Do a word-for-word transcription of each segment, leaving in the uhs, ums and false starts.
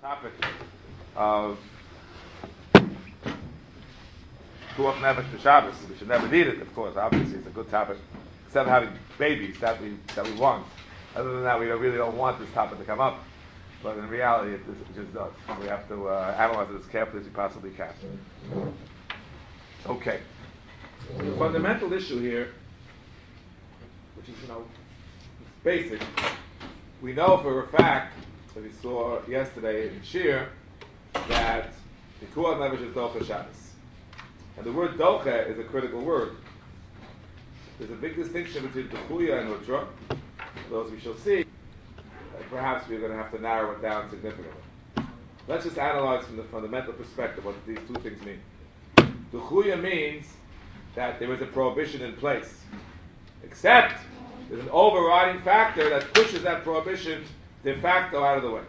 topic of Pikuach Nefesh B'Shabbos. We should never need it, of course. Obviously, it's a good topic. Instead of having babies that we that we want. Other than that, we don't, really don't want this topic to come up. But in reality, it, it just does. We have to uh, analyze it as carefully as we possibly can. Okay. The fundamental issue here, which is, you know, it's basic. We know for a fact, that we saw yesterday in Shir, that Pikuach Nefesh is Docha Shabbos. And the word Docha is a critical word. There's a big distinction between Duchuya and Utra. Those we shall see. And perhaps we're going to have to narrow it down significantly. Let's just analyze from the fundamental perspective what these two things mean. Duchuya means that there is a prohibition in place. Except there's an overriding factor that pushes that prohibition de facto out of the way.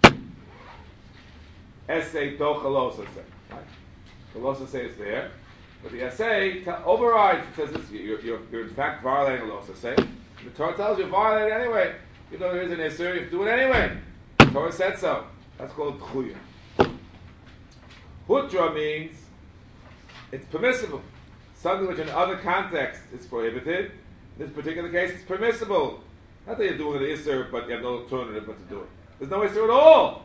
Essay Dochalosa say. Right? Losa say is there. But the essay t- overrides, it says this, you're, you're, you're in fact violating the Losa say. The Torah tells you you're violating it anyway. You know there is an Isser, you have to do it anyway. The Torah said so. That's called Tchuya. Hutra means it's permissible. Something which in other contexts is prohibited. In this particular case, it's permissible. Not that you're doing an Isser, but you have no alternative but to do it. There's no Isser at all.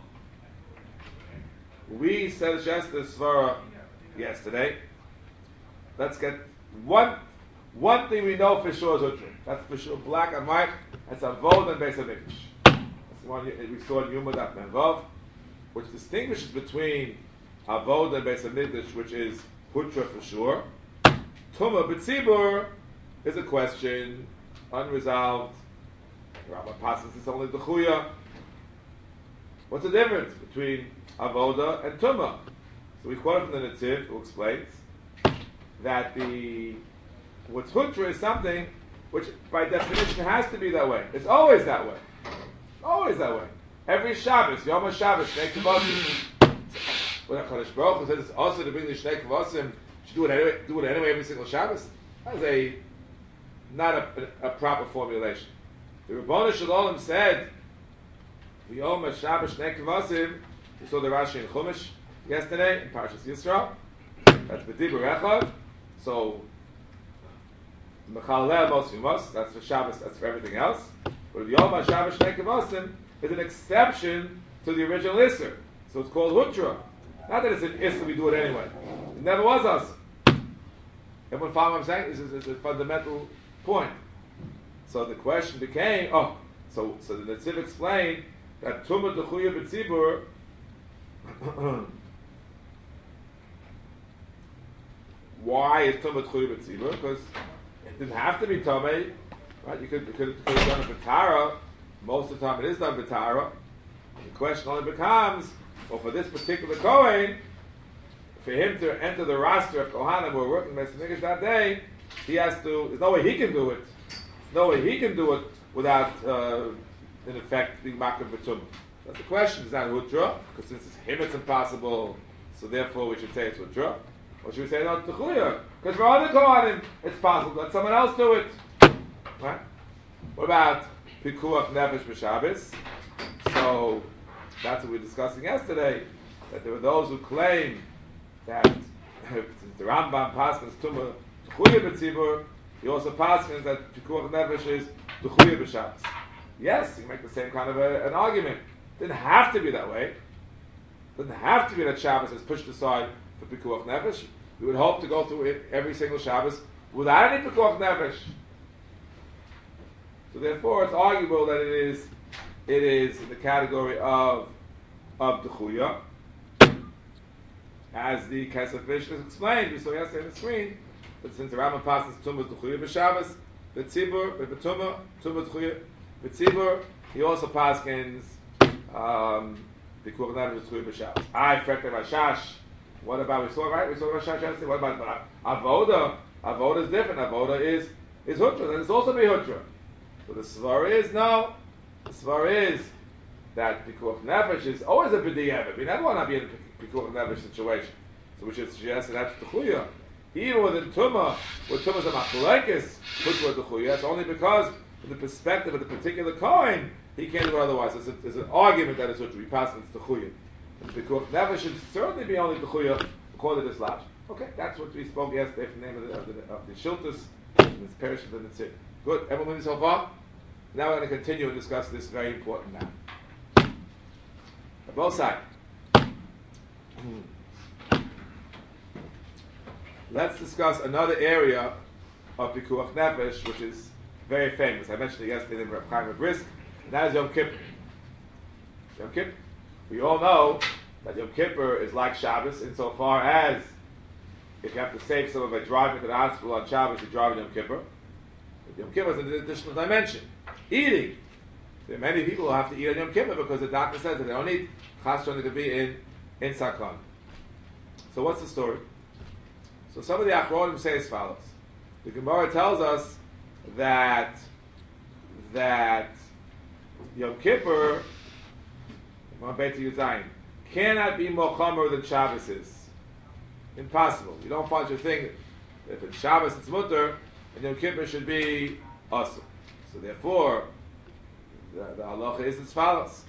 We said just the Svara yesterday. Let's get one one thing we know for sure is Utra. That's for sure black and white. That's Avod and Beis HaMikdash. That's the one we saw in Yuma Daf Menvav, which distinguishes between Avod and Beis HaMikdash, which is Hutra for sure. Tumah B'tzibur is a question, unresolved. Rambam passes this only Duchuya. What's the difference between Avoda and Tumah? So we quote from the Netziv, who explains that the what's Hutra is something which by definition has to be that way. It's always that way. Always that way. Every Shabbos, Yom HaShabbos, Shnei Kvasim. When HaKadosh Baruch Hu says it's also to bring the Shnei Kvasim, you should do it anyway, do it anyway every single Shabbos. That's a not a, a, a proper formulation. The Rebbeinu Shalom said, Yom HaShabbos, Shnei Kvasim. We saw the Rashi in Chumash yesterday in Parshas Yisro. That's B'dibur Echad. So Mechalel Mos Yomos. That's for Shabbos. That's for everything else. But Yom HaShabbos Shnei Kvasim is an exception to the original Isser. So it's called Hutra. Not that it's an Isser, we do it anyway. It never was us. Everyone follow what I'm saying? This is, this is a fundamental point. So the question became, oh, so so the Netziv explained that Tumah Duchuya B'tzibur. Why is Tumah Tchuya B'tzibur? Because it didn't have to be Tumah, right? You could, you could, you could have done it B'tara. Most of the time it is done B'tara. The question only becomes, well, for this particular Kohen, for him to enter the roster of Kohanim who are working Beis HaMikdash that day, he has to, there's no way he can do it. There's no way he can do it without, uh, in effect, being Makar B'tumah. That's the question. Is that Hutra? Because since it's him, it's impossible. So therefore, we should say it's Hutra. Or should we say no, it's Techuya? Because for other Kohanim, it's possible. Let someone else do it. Right? What about Pikuach Nefesh B'Shabbos? So that's what we were discussing yesterday. That there were those who claim that since the Rambam paskins Tumah Techuya B'Tzibur, he also paskins that Pikuach Nefesh is Techuya B'Shabbos. Yes, you can make the same kind of a, an argument. Didn't have to be that way. Didn't have to be that Shabbos is pushed aside for Pikuach Nefesh. We would hope to go through it every single Shabbos without any Pikuach Nefesh. So therefore, it's arguable that it is it is in the category of of Duchuya, as the Kesef Mishnah is explained. We saw yesterday on the screen that since the Rambam passes Tumah Duchuya b'Shabbos, b'Tzibur, b'Tumah, Tumah Duchuya b'Tzibur, he also paskins Um, Pikuach Nefesh Tchuya B'Shabbos. I Frekte Rashash. What about we saw right? We saw Rashash yesterday. What about uh, Avoda? Avoda is different. Avoda is is Hutra. Then it's also be Hutra. So the Svar is no. The Svar is that Pikuach Nefesh is always a b'di'evet. We never want to be in a Pikuach Nefesh situation. So we should suggest that that's Tchuya. Even within Tumah, where Tumah is a machlokes, Hutra Tchuya. That's only because from the perspective of the particular Kohen, he can't do it otherwise. There's, a, there's an argument that it's Hutra. We pass it to Chuyin. The Pikuach Nefesh should certainly be only B'chuya according to this logic. Okay, that's what we spoke yesterday from the name of the, of the, of the Shiltus, this parish of the Nitzir. Good, everyone with me so far? Now we're going to continue and discuss this very important matter. On both sides. Let's discuss another area of Pikuach Nefesh, which is very famous. I mentioned it yesterday in Reb Chaim Brisk, and that is Yom Kippur. Yom Kippur. We all know that Yom Kippur is like Shabbos insofar as if you have to save someone by driving to the hospital on Shabbos, you drive on Yom Kippur. But Yom Kippur is an additional dimension. Eating. There are many people who have to eat on Yom Kippur because the doctor says that they don't eat. Chasron could be in, in Sakon. So what's the story? So some of the Achronim say as follows. The Gemara tells us that that Yom Kippur cannot be more chomer than Shabbos is. Impossible. You don't find your thing. If it's Shabbos, it's mutter, and Yom Kippur should be awesome. So therefore, the, the halacha is as follows.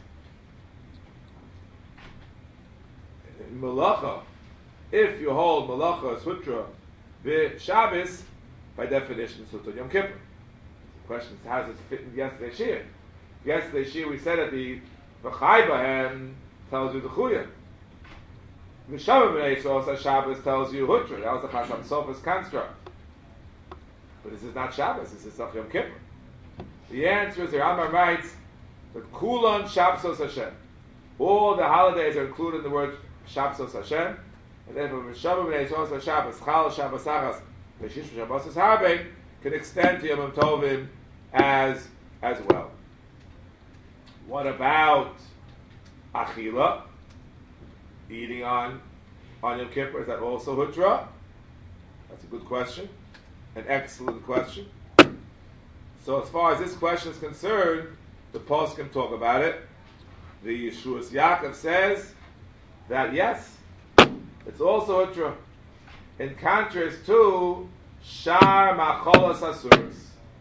In Malacha, if you hold Malacha, Sutra, the Shabbos, by definition, Sutra Yom Kippur. The question is, how does it fit in yesterday's Shir? Yesterday's Shir, we said that the V'chai Bahem tells you the Chuya. The Shabbat B'nai Yisrael Shabbos tells you Hutra. That was the Chasam Sofa's construct. But this is not Shabbos, this is Yom Kippur. The answer is, the Rambam writes, that Kulon Shabsos Hashem. All the holidays are included in the word Shabsos Hashem. And then from Shabbat B'nai Yisrael Shabbos, Chal Shabbos Achas, Veshish Shabbos Harbe, can extend to Yom Tovim as, as well. What about Achila? Eating on, on Yom Kippur, is that also Hutra? That's a good question. An excellent question. So as far as this question is concerned, the Post can talk about it. The Yeshuas Yaakov says that yes, it's also Hutra. In contrast to Shar Macholas Asuras.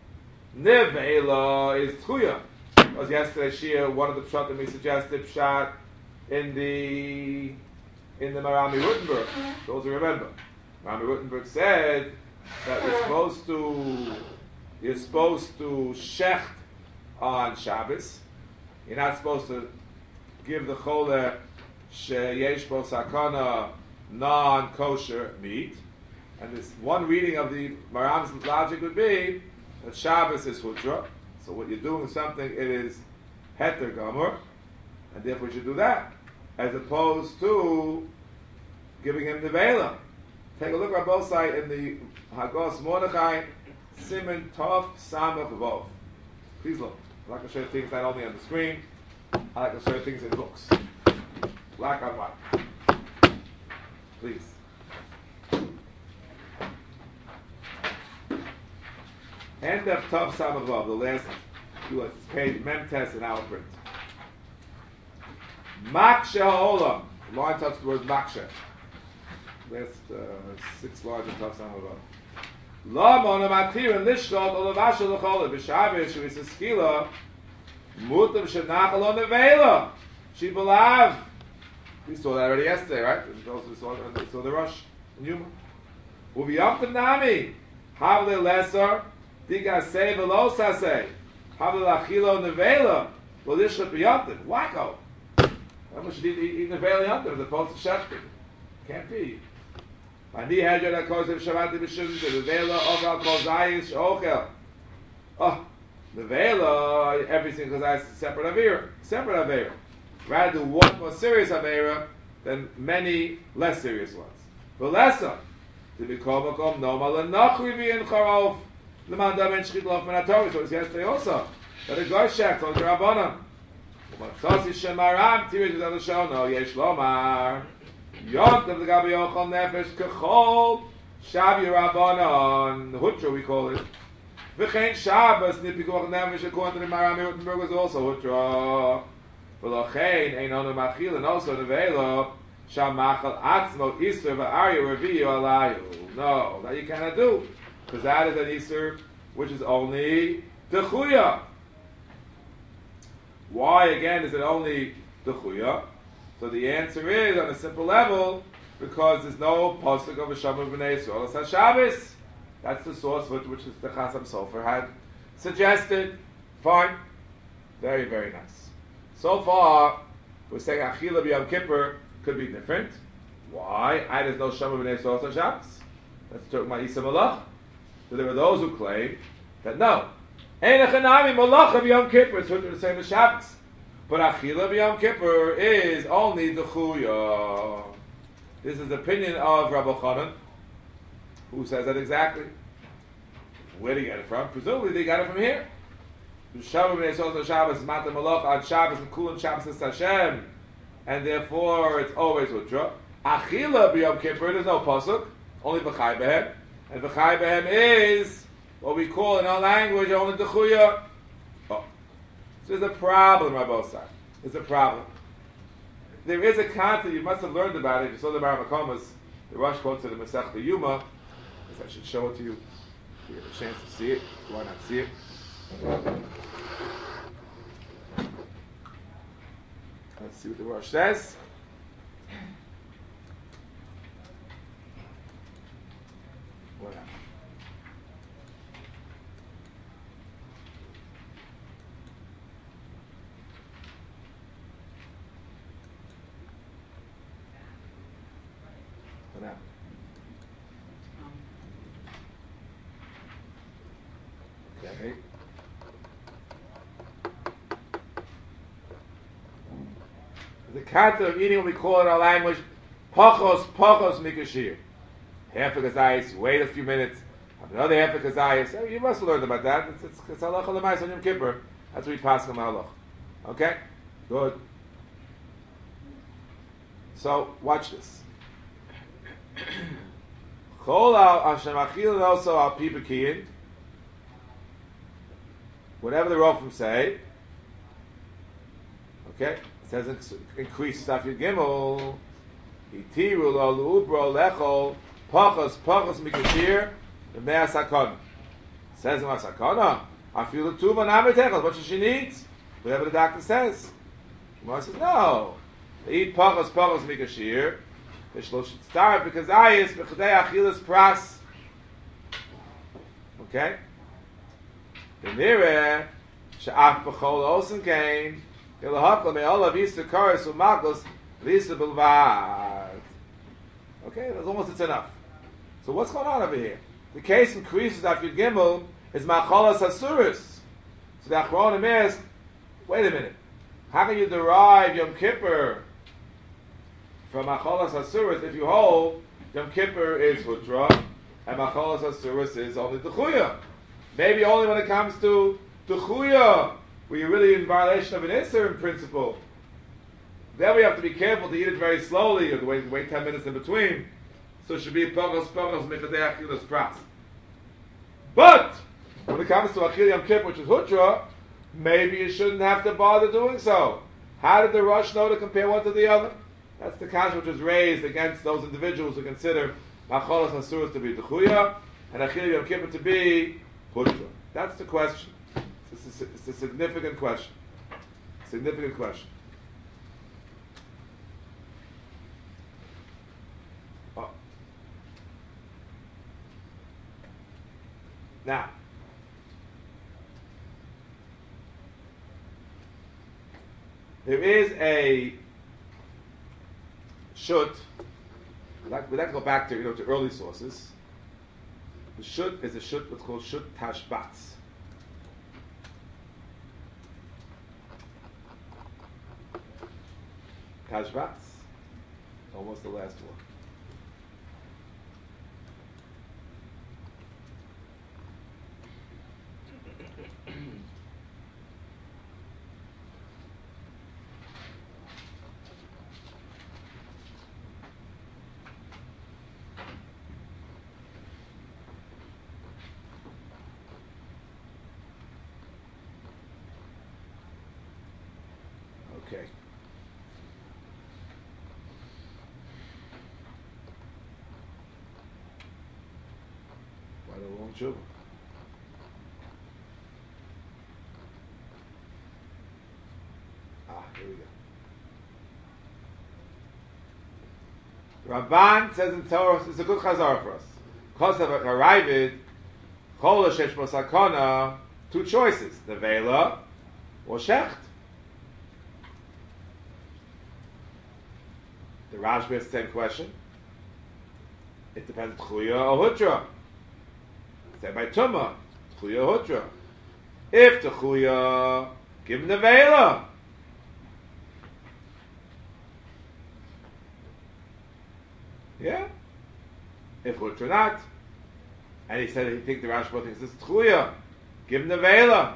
Nevela is Tchuya. Was yesterday Shia, one of the pshatim we suggested pshat in the in the Marami Rutenberg. Those who remember, Marami Rutenberg said that you're supposed to you're supposed to shecht on Shabbos. You're not supposed to give the choler sheyesh bo sakana non-kosher meat. And this one reading of the Maram's logic would be that Shabbos is hutra. So what you're doing is something, it is heter gomer, and therefore you should do that, as opposed to giving him the vela. Take a look at both sides in the Hagos Mordechai, Siman Tov Samach Vov. Please look. I like to show you things not only on the screen, I like to show you things in books. Black on white. Please. End of Tov Samach Vav, the last two page, Mem Test in our print. Maksha Ha'olam. Line touch the word Maksha. Last uh, six lines of Tov Samach Vav. La Mona Matir and Lishkot Olavasha L'cholah B'Shabbos Shuvis Eskila Mutav Shenachal on the Vela Shibalav. We saw that already yesterday, right? We also saw, we saw the Rosh in Yuma. Uviyamtim Nami Havle Lesser Diga Say Velosa Say Havle Lachilo Nevela Lolishlat B'Yamtim. Wacko. How much should eat, eat, eat Nevela Yamtim as opposed to Shechting? Can't be. Ani Hedger that calls him Shabbat B'Shim the Nevela Oval Kozayis Okel. Oh, Nevela, everything Kozayis is separate Avera. Separate Avera. Rather do one more serious Avera than many less serious ones. But lesser, to become a kom no malanachri v'in charof l'man damen shchit lof min haTorah. So it's yesterday also that a goy shech on the Rabbanan. U'matzasi shemaram tirish is on the show. No yesh lomar yontav l'gabi yochal nefesh kechol shav Rabbanan hutra we call it. V'chein Shabbos nipikuach nefesh according to the Marami Rutenberg was also hutra. V'lochein ein onu machil and also nevela shamachal atzmo iser v'arya reviyu alayu. No, that you cannot do, because that is an iser which is only dechuya. Why again is it only dechuya? So the answer is, on a simple level, because there's no pasuk of a Shamar B'nai Yisrael as Shabbos. That's the source which, which is the Chasam Sofer had suggested. Fine. Very, very nice. So far, we're saying Achila B'Yom Kippur could be different. Why? I there's no Shamar B'nai Yisrael as Shabbos. That's talking about Isa Malach. So there are those who claim that no. Ein Echanami Malach of Yom Kippur. It's what the same as Shabbos. But Achila B'Yom Kippur is only the Chuya. This is the opinion of Rabbi Chanan, who says that exactly. Where did he get it from? Presumably they got it from here. Shabbat B'nai Yisrael Shabbos Mata Malach on Shabbos and Kulan Shabbos is Hashem, and therefore it's always Utra. Achila B'Yom Kippur, there's no pasuk, only V'chai Behem, and V'chai Behem is what we call in our language only the Chuya. Oh, so there's a problem on both sides. There's a problem. There is a concept you must have learned about it. If you saw the Maramakomas, the Rosh quotes in the Masech the Yuma. I guess I should show it to you. If you get a chance to see it, why not see it? Let's see what the Rosh says. What happened? What happened? Okay. The concept of eating, what we call in our language, pachos, pachos mikashir. Half a gazayis, wait a few minutes, have another half a gazayis. Oh, you must have learned about that. It's, it's, it's halacha l'mais on Yom Kippur. That's what we pass on halacha. Okay? Good. So, watch this. Chol al Hashem achil also al pi b'kiyin. Whatever the Rofim say, okay? It says increase Saf Yud Gimel. Itiru lo lu'ubro lechol pachos pachos mikashir v'mei sakana. Says in sakana, afilu tuva nametechos. What she needs, whatever the doctor says. Gemara says no. They eat pachos pachos mikashir. They should start because ayis b'chadei achilas pras. Okay. The nireh she'af b'chol osen came. Okay, that's almost it's enough. So what's going on over here? The case increases after Yud Gimel is machalas hasuris. So the Achronim ask, wait a minute, how can you derive Yom Kippur from machalas hasuris if you hold Yom Kippur is hutra and machalas hasuris is only Duchuya? Maybe only when it comes to Duchuya where you're really in violation of an Isser in principle. Then we have to be careful to eat it very slowly, or wait, wait ten minutes in between. So it should be pachos pachos mechadei achilas pras. But when it comes to Achil Yom Kippur, which is Hutra, maybe you shouldn't have to bother doing so. How did the Rosh know to compare one to the other? That's the kasha which was raised against those individuals who consider Macholas Hasuras to be Dechuya and Achil Yom Kippur to be Hutra. That's the question. It's a, it's a significant question. Significant question. Oh. Now, there is a shut. We'd like, we'd like to go back to you know to early sources. The shut is a shut what's called shut tashbatz. Tashbatz, almost the last one. Okay. Quite a long tshuva. Ah, here we go. Ramban says in Torah, it's a good chazar for us. Kosav Haravid, Chol Shesh Mosakona, two choices, Nevela or Shecht. The Rashba has the same question. It depends Chuya or Hutra. Said by Tumah, Chuya or Hutra. If the Chuya, give him Nevela. Yeah? If Hutra not. And he said he thinks the Rashba thinks it's Chuya. Give him the Vela.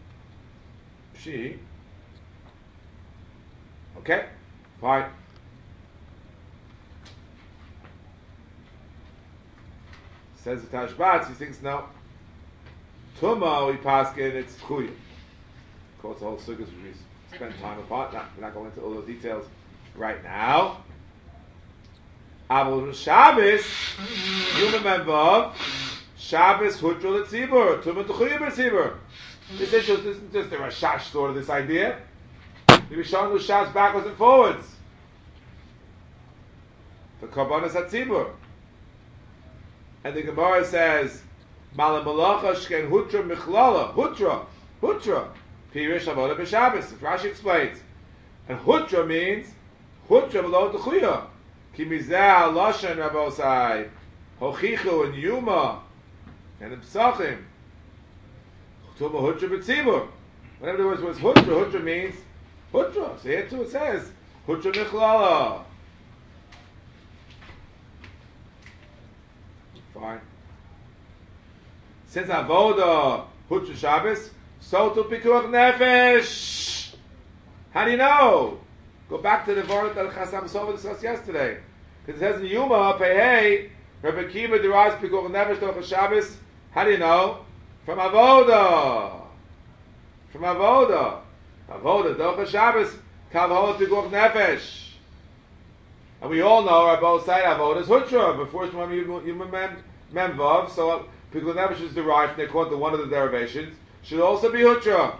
She. Okay? Fine. Says the Tashbats, he thinks no. Tuma, we pass in, it's Chuya. Of course, the whole sukkah, which we spend time apart. Not, we're not going into all those details right now. Abel Shabbos, Yuma Memvav, Shabbos Hutra L'Tzibur, Tumah T'chuya B'Tzibur. This issue isn't just a Rashash sort of this idea. We were showing the Shabbos backwards and forwards. The Karbanas HaTzibur. And the Gemara says, Malam Malacha Shken Hutra Michlala, Hutra, Hutra, Pirish Avodah B'Shabbos. Rashi explains. And Hutra means Hutra below T'chuya. Ki mizeh Lashon Rabosai, Hochichu and Yuma, and the Psachim. Tuma Hutra B'Tzibur. Whenever the word was Hutra, Hutra means Hutra. So here too it says Hutra Michlala. Fine. Since Avoda Hutra Shabbos, so to Pikuach Nefesh. How do you know? Go back to the Vart that Chasam Sofer discussed yesterday. Because it says in Yuma, Pehei, Rabbi Kiva derives Pikuach Nefesh Toch Shabbos. How do you know? From Avoda. From Avoda. Avoda, Doch Shabbos, Kavahot Pikuach Nefesh. And we all know our both side Avoda is Hutra. Before it's one Yuma Memvav, so Pikuach Nefesh is derived, they call it the one of the derivations, should also be Hutra.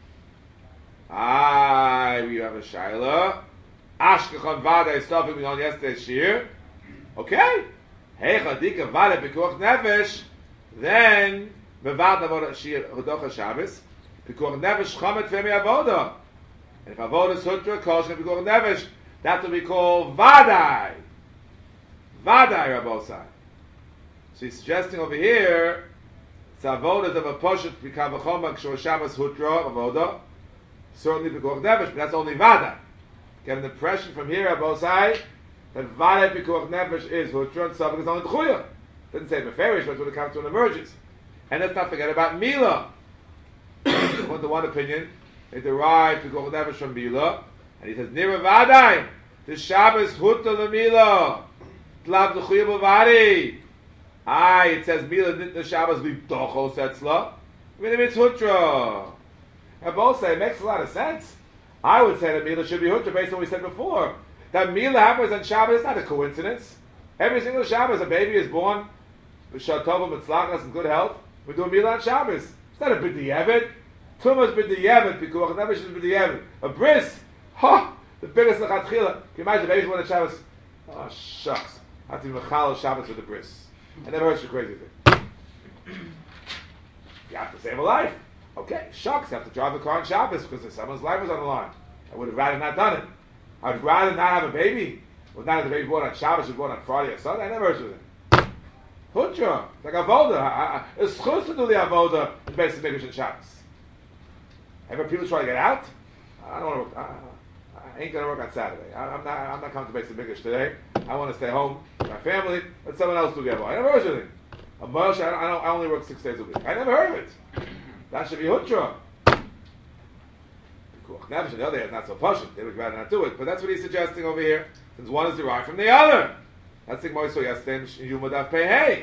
Ah, we have a Shaila. Ashkechon Vada is stuff we on yesterday's Shir. Okay. Hey, Chadika Vada Pikuach Nefesh. Then, Mevad Avoda Shir Hudocha Shabbos. Pikuach Nefesh Chamet Femi Avoda. And if Avoda is Hutra, Kosh and Pikuach Nefesh, that will be called Vadai. Vadai Rabosai. So he's suggesting over here, it's Avoda of a Poshet Pikavachoma Kshor Shabbos Hutra Avoda. Certainly Pikuach Nefesh, but that's only Vada. Get an impression from here, Abosai, that Vada Pikuach Nefesh is Hutra and Savak is only T'chuya. Didn't say Beferish, but when it comes to an emergence. And let's not forget about Mila. According to one opinion, they derive Pikuach Nefesh from Mila, and he says, Nira Vadai, the Shabbos Hutra L'Mila, Tlav T'chuya B'Vari. Aye, it says Mila the Shabbos L'B'Docho Setzla. I mean, it's Hutra. And both say it makes a lot of sense. I would say that Mila should be Hutra based on what we said before. That Mila happens on Shabbos is not a coincidence. Every single Shabbos a baby is born with Shatova Mitzlachas and good health. We do Mila on Shabbos. It's not a B'di'evet. Tumah is B'di'evet. Pikuach Nefesh is B'di'evet. A bris, ha, the biggest Lechatchila. Can you imagine the baby's born on Shabbos? Oh shucks, I have to be Mechal Shabbos with the bris. I never heard such a crazy thing. You have to save a life. Okay, shucks, I have to drive the car on Shabbos because someone's life was on the line. I would have rather not done it. I'd rather not have a baby. Well, not have the baby born on Shabbos, was born on Friday or Sunday. I never heard of it. Hutra, like Avoda. It's supposed to do the Avoda in basic Mikdash and Shabbos. Ever people try to get out? I don't want to work. I, I ain't going to work on Saturday. I, I'm not I'm not coming to basic Mikdash today. I want to stay home with my family. Let someone else do the Avoda. I never heard of it. A Moshe, I, don't, I, don't, I only work six days a week. I never heard of it. That should be Hutra. Nefesh on the other hand, not so poshut. They would rather not do it. But that's what he's suggesting over here, since one is derived from the other. That's the Gemara saw yesterday in Yuma Daf Pehei.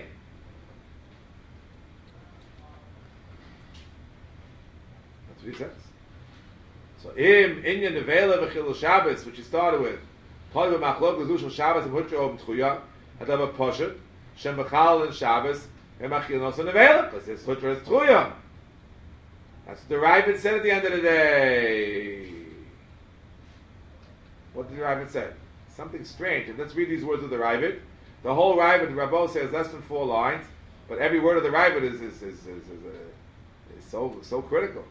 That's what he says. So, im inyan nevela v'chilul Shabbos, which he started with, Poli v'machlok l'zushel Shabbos and Hutra ob t'chuya, had a poshut, shem b'chal and Shabbos, and machil nosa nevela, because his Hutra is t'chuya. That's what the Ravid said at the end of the day. What did the Ravid say? something strange. And let's read these words of the Ravid. The whole Ravid, the Rabbo says less than four lines, but every word of the Ravid is is is, is, is, uh, is so so critical.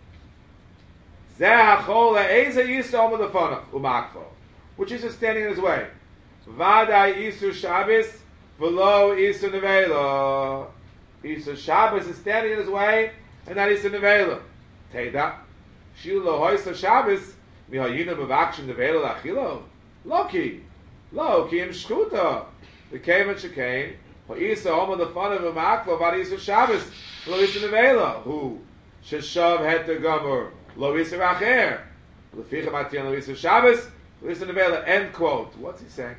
Which is just standing in his way. Vadai isu Shabbos, v'lo isu nevela. Isu Shabbos is standing in his way, and not isu nevela. Teda, shiu lo hoisa Shabbos, mihayinu mevakshim nevela lachilo. Loki, lo ki im shchuta. The came and shekain. Ho isu omo the fun of umakvo, vad isu Shabbos, v'lo isu nevela. Who sheshav het the gomer. Lo isu racher. Leficha matiyan lo isu Shabbos. Listen to Vela, end quote. What's he saying?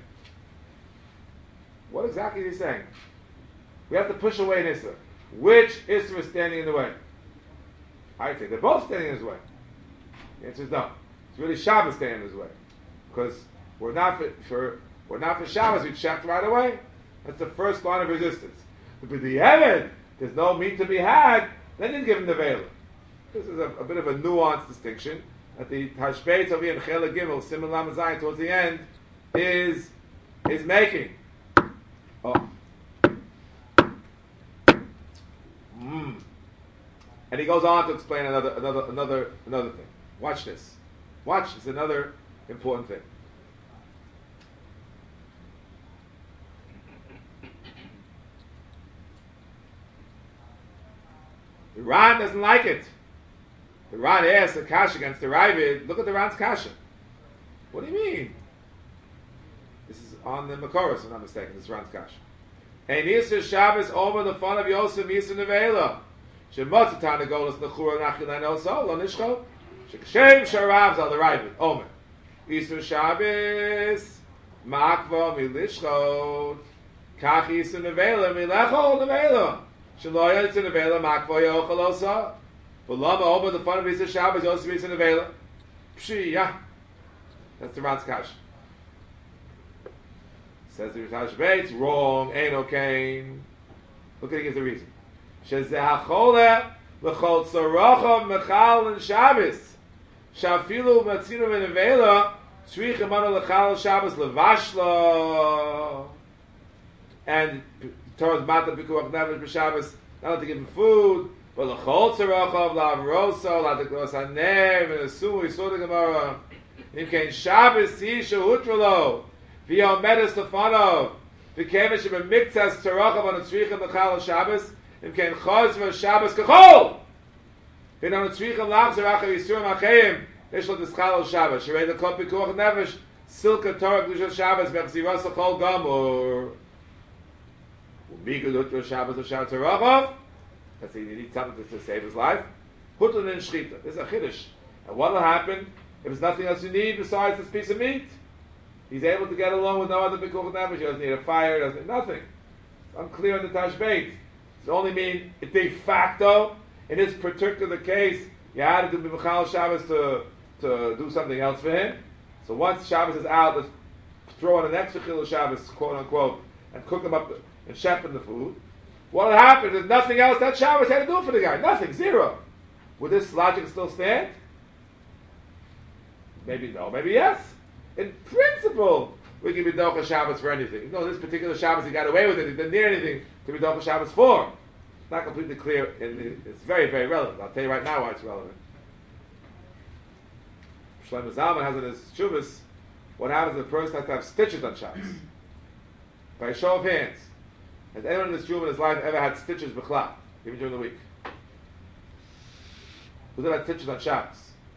What exactly is he saying? We have to push away an Issa. Which Issa is standing in the way? I say they're both standing in his way. The answer is no. It's really Shabbos standing in his way. Because we're not for, for we're not for Shabbos, we checked right away. That's the first line of resistance. But the Eved, there's no meat to be had, then you give him the Vela. This is a, a bit of a nuanced distinction. At the Tashbeit of Yom Chela Gimel, Simon Lam Zayin, towards the end, is is making. Oh. Mm. And he goes on to explain another another another another thing. Watch this. Watch, it's another important thing. The Ran doesn't like it. The Ran asks the Kasha against the Ravid. Look at the Ran's Kasha. What do you mean? This is on the Makoros, if I'm not mistaken. This is Ran's Kasha. Ein Yisur Shabbos over the fun of Yosef Yisur Nevela. Shemotzatan Negolos Nechura Nachilan El Sol Lo Nishcho. Shekashem Sharavs al the Ravid. Omer. Yisur Shabbos Makvo Milishchot. Kach Yisur Nevela Milecho Nevela. Shelo Yisur Nevela Makvo Yochel Osa. For Lama over the fun of Yisur Shabbos, Yosef Yisur Nevela. Pshi, yeah. That's the Ran's Kash. Says the Ritash Bates, wrong, ain't okay. Look at he gives the reason. Shezeh HaCholeh L'chol Tzorachov Mechal and Shabbos. Shafilu Matzinu Venevela Tzrich Emanu L'chal Shabbos Levashla. And towards Mata Pikuach Nefesh B'Shabbos, not to give him food, but l'chol tzarachov la'avroso la'teklos haner v'nesu we saw the Gemara. Im kein Shabbos hi shehutralo v'yomedes lefanov v'keven shebemiktzas tzarachov on a tzrichem l'chal Shabbos im kein chos v'Shabbos kachol v'in on a tzrichem lach zerachav yisurim acheim yesh lo t'schal Shabbos sherei l'kol pikuach nefesh silka torah glushos Shabbos v'chziras l'chol gamur u'migul utro Shabbos v'shar tzarachov. Because he needs something to, to save his life. Hutun and shchita. This is a chiddush. And what will happen if there's nothing else you need besides this piece of meat? He's able to get along with no other pikuach nefesh. He doesn't need a fire. Doesn't need nothing. It's unclear in the Tashbeit. It only mean de facto. In this particular case, you had to do Michal Shabbos to to do something else for him. So once Shabbos is out, let's throw in an extra chilul Shabbos, quote unquote, and cook him up and chef in the food. What will happen? There's nothing else that Shabbos had to do for the guy. Nothing. Zero. Would this logic still stand? Maybe no. Maybe yes. In principle, we can be Docha Shabbos for anything. No, this particular Shabbos he got away with it. He didn't need anything to be Docha Shabbos for. It's not completely clear. And it's very, very relevant. I'll tell you right now why it's relevant. Shlomo Zalman has in his Shuvas, what happens if a person has to have stitches on Shabbos? By a show of hands. Has anyone in this room in his life ever had stitches b'chlal, even during the week? Who's ever had stitches on Shabbos?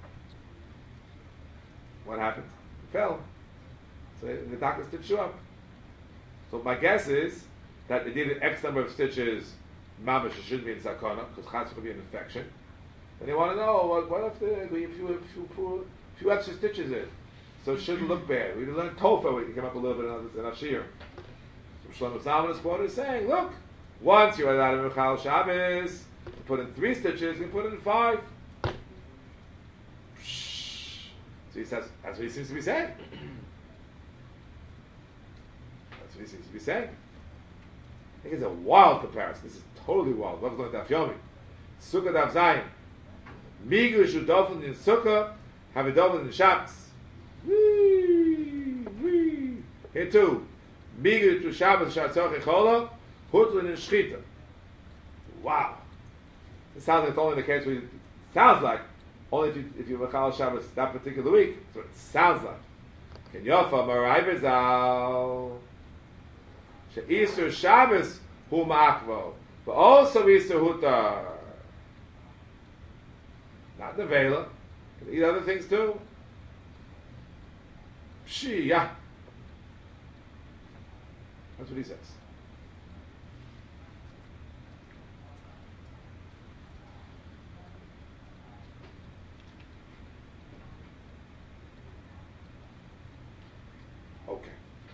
What happened? He fell. So the doctor stitched you up. So my guess is that they did an X number of stitches, mamash, it shouldn't be in sakana, because chas could be an infection. And they want to know, what, what if, the, if, you, if, you, if you a few extra stitches in? So it shouldn't look bad. We learned Tofa, we can come up a little bit in Ashir. Shlomo Zalman's quote is saying, look, once you're allowed to Michal Shabbos, you put in three stitches, you put in five. So he says, that's what he seems to be saying. That's what he seems to be saying. I think it's a wild comparison. This is totally wild. What was going to Daf Yomi? Sukkah Daf Zayin. Migu Shudofin in Sukkah, have a Dofin in Shabbos. Whee! Whee! Here too. Migu to Shabbos Shatzach Echola, Hutlin and Shchita. Wow. It sounds like it's only the case where it sounds like only if you if you Machal Shabbos that particular week. So it sounds like. Can Yofa Marai Bezal She'isur Shabbos Hu Makvo, but also Isur Hutar. Not the Vela. Can eat other things too. Shia. That's what he says. Okay.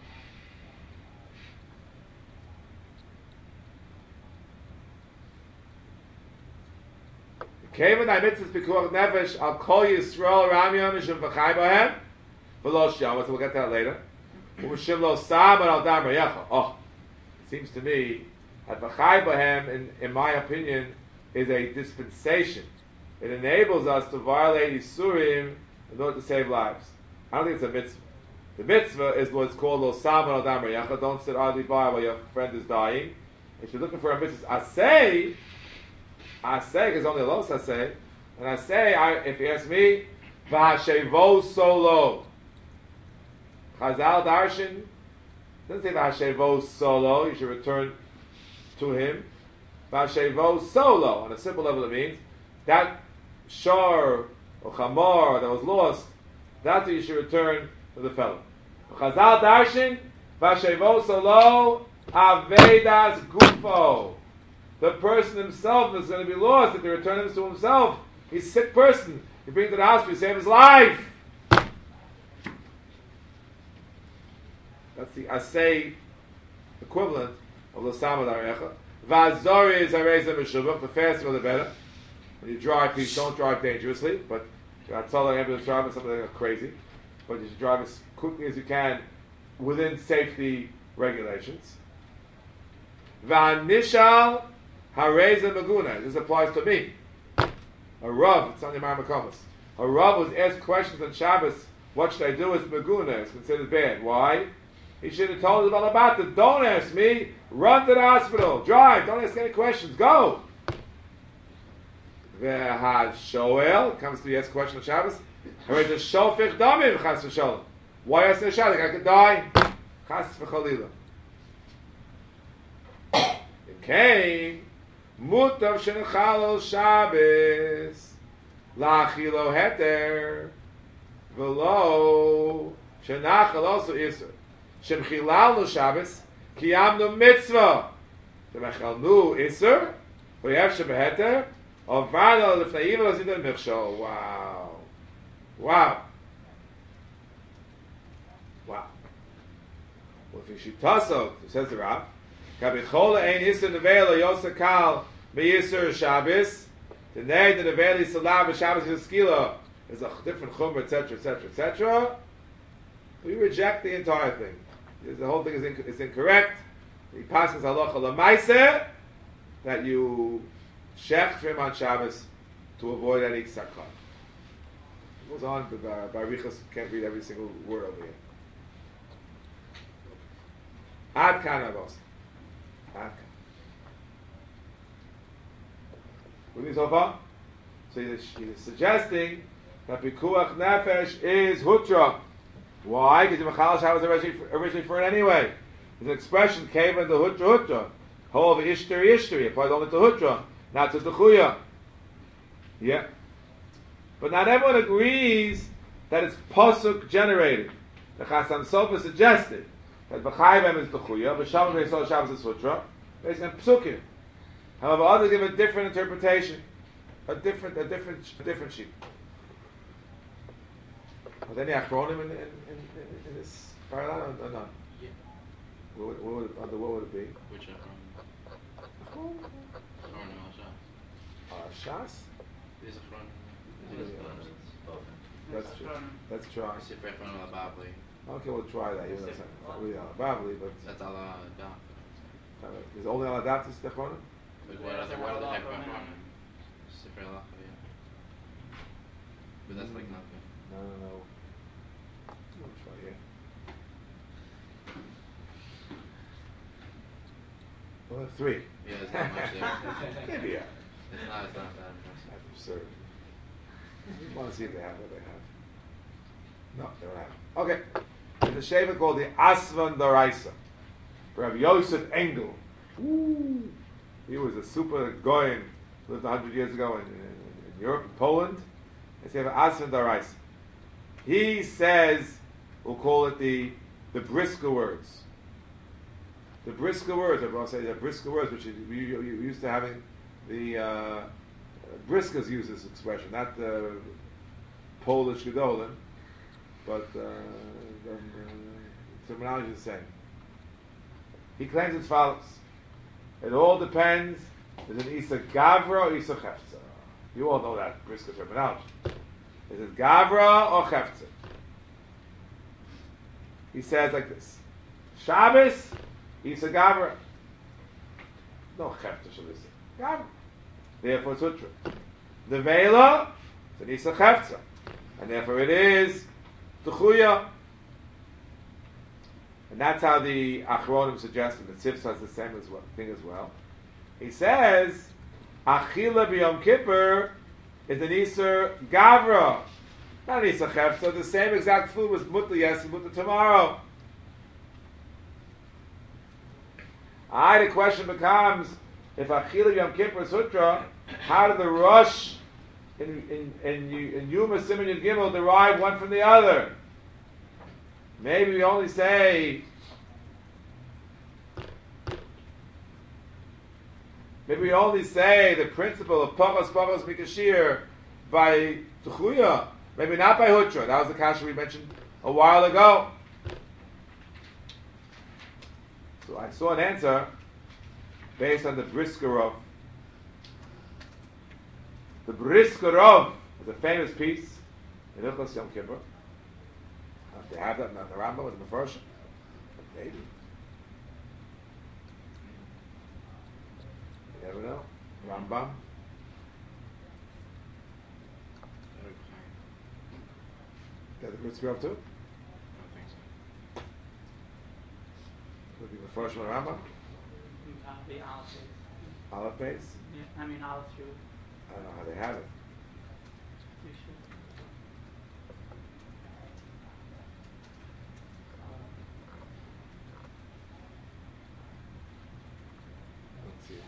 Kevin I mitzvahs pikuach nefesh al kol Yisrael ram yom mishum v'chai bohem v'lo sham. We'll get to that later. U'mishum lo sam al dam reyecha. Oh, it seems to me that v'chai bohem, in, in my opinion, is a dispensation. It enables us to violate Yisurim in order to save lives. I don't think it's a mitzvah. The mitzvah is what's called lo sam al dam reyecha. Don't sit idly by while your friend is dying. If you're looking for a mitzvah, I say. I say, because only Los I say, and I say, I, if you ask me, V'hashevo solo. Chazal Darshan doesn't say V'hashevo solo, you should return to him. V'hashevo solo, on a simple level it means, that shor or chamor that was lost, that's what you should return to the fellow. Chazal Darshan, V'hashevo solo, Avedas Gufo. The person himself is going to be lost if they return him to himself. He's a sick person. You bring him to the hospital, you save his life. That's the asay equivalent of l'samad arecha. V'azori is areza meshuvach. The faster the better. When you drive, please don't drive dangerously. But I tell the ambulance drivers something like crazy. But you should drive as quickly as you can within safety regulations. V'anishal Hareza Maguna. This applies to me. A Rav, it's on the Marmakovas. A Rav was asked questions on Shabbos, what should I do with Maguna? It's considered bad. Why? He should have told his Balabata, don't ask me, run to the hospital, drive, don't ask any questions, go. V'had Shoel, comes to the asked question on Shabbos. Hareza Shofich Damim, Chas v'Shalom. Why ask the Shabbos? I could die. Chas v'Chalila. It came. Mutav shenechalol Shabbos lachilo heter v'lo shenachal also iser shemchilalnu Shabbos kiyamnu mitzvah shemechalnu iser v'yev shebeheter avano lefnei iva l'zidon michshol. Wow, wow, wow. Well, if you shitaso, says the Rav, kabichola ein iser nevela yosakal Me'yisur Shabbos, today the Neveli Salav Shabbos Yiskila is a different chumrah, et cetera, et cetera, et cetera. We reject the entire thing. The whole thing is, inc- is incorrect. He passes halacha lemaiseh that you shech trim on Shabbos to avoid any sakar. It goes on, but uh, Barichas can't read every single word over here. Ad kan avos. Ad kan. What is so far? So he's, he's suggesting that Pikuach Nefesh is Hutra. Why? Because the Machal Shabbos was originally, originally for it anyway. There's an expression, came in the Hutra Hutra. However, Ishtari Ishtari applies only to Hutra, not to Techuya. Yeah. But not everyone agrees that it's Pasuk generated. The Chasam Sofer suggested that B'chaivem is Techuya, B'shavam B'yisol Shabbos is Hutra, based on Psukim. However, others give a different interpretation, a different, a different, a different sheet. Are there any acronym in, in, in, in this paradigm or not? Yeah. What would, what would, it, under what would it be? Which acronym? Acronym al Shas. Uh, Shas? There's acronym. Yeah. There's Let's try. Let's try. Sifrei acronym al Babli. Okay, we'll try that. Even though it's not really probably, but That's al Daf. is only on adapt is the acronym? But what other what other type of acronym? Sifrei al yeah. But that's like nothing. No, no, no. We'll try here. Well, three. Yeah, there's not much there. Maybe yeah. It's not, it's not that impressive. That's absurd. We want to see if they have what they have. No, they don't have it. Okay. There's a shaver called the Asvan Daraisa. Rabbi Yosef Engel. Ooh. He was a super goyim, lived a hundred years ago in, in, in Europe, in Poland. They have Asvan Daraisa. He says, we'll call it the the Brisker words. The Brisker words, everyone say the Brisker words, which we, we, we used to having the uh, Briskers use this expression, not the Polish Gedolim, but uh, the uh, terminology is the same. He claims as follows: it all depends. Is it Isa Gavra or Isa Chefza? You all know that Brisker terminology. Is it Gavra or Chefza? He says like this: Shabbos, Isa Gavra. No Chefza Shabbos. Gavra. Therefore it's Utra. The Vela, it's an Isa Chefza. And therefore it is Techuya. And that's how the Achronim suggested that Tzivs has the same as well, thing as well. He says, Achila b'Yom Kippur is an Isa Gavra. Not an Isa Chefza. The same exact food was Mutta yes and Mutta tomorrow. I, the question becomes, if Achila Yom Kippur is Hutra, how did the Rosh in in in, in Yuma Simon Yud Gimel derive one from the other? Maybe we only say maybe we only say the principle of Pachas Pachas Mikashir by Techuya, maybe not by Hutra. That was the kasha we mentioned a while ago. So I saw an answer based on the Briskerov. The Briskerov is a famous piece in Hilchos Yom Kippur. They have that in the Rambam with the Mefarshim. Maybe. You never know. Rambam. Got the Briskerov too? I don't think so. Would be Mefarshim and Rambam? Uh, the olive base. Olive base? Yeah, I mean olive fruit. I don't know how they have it. You should. Let's see.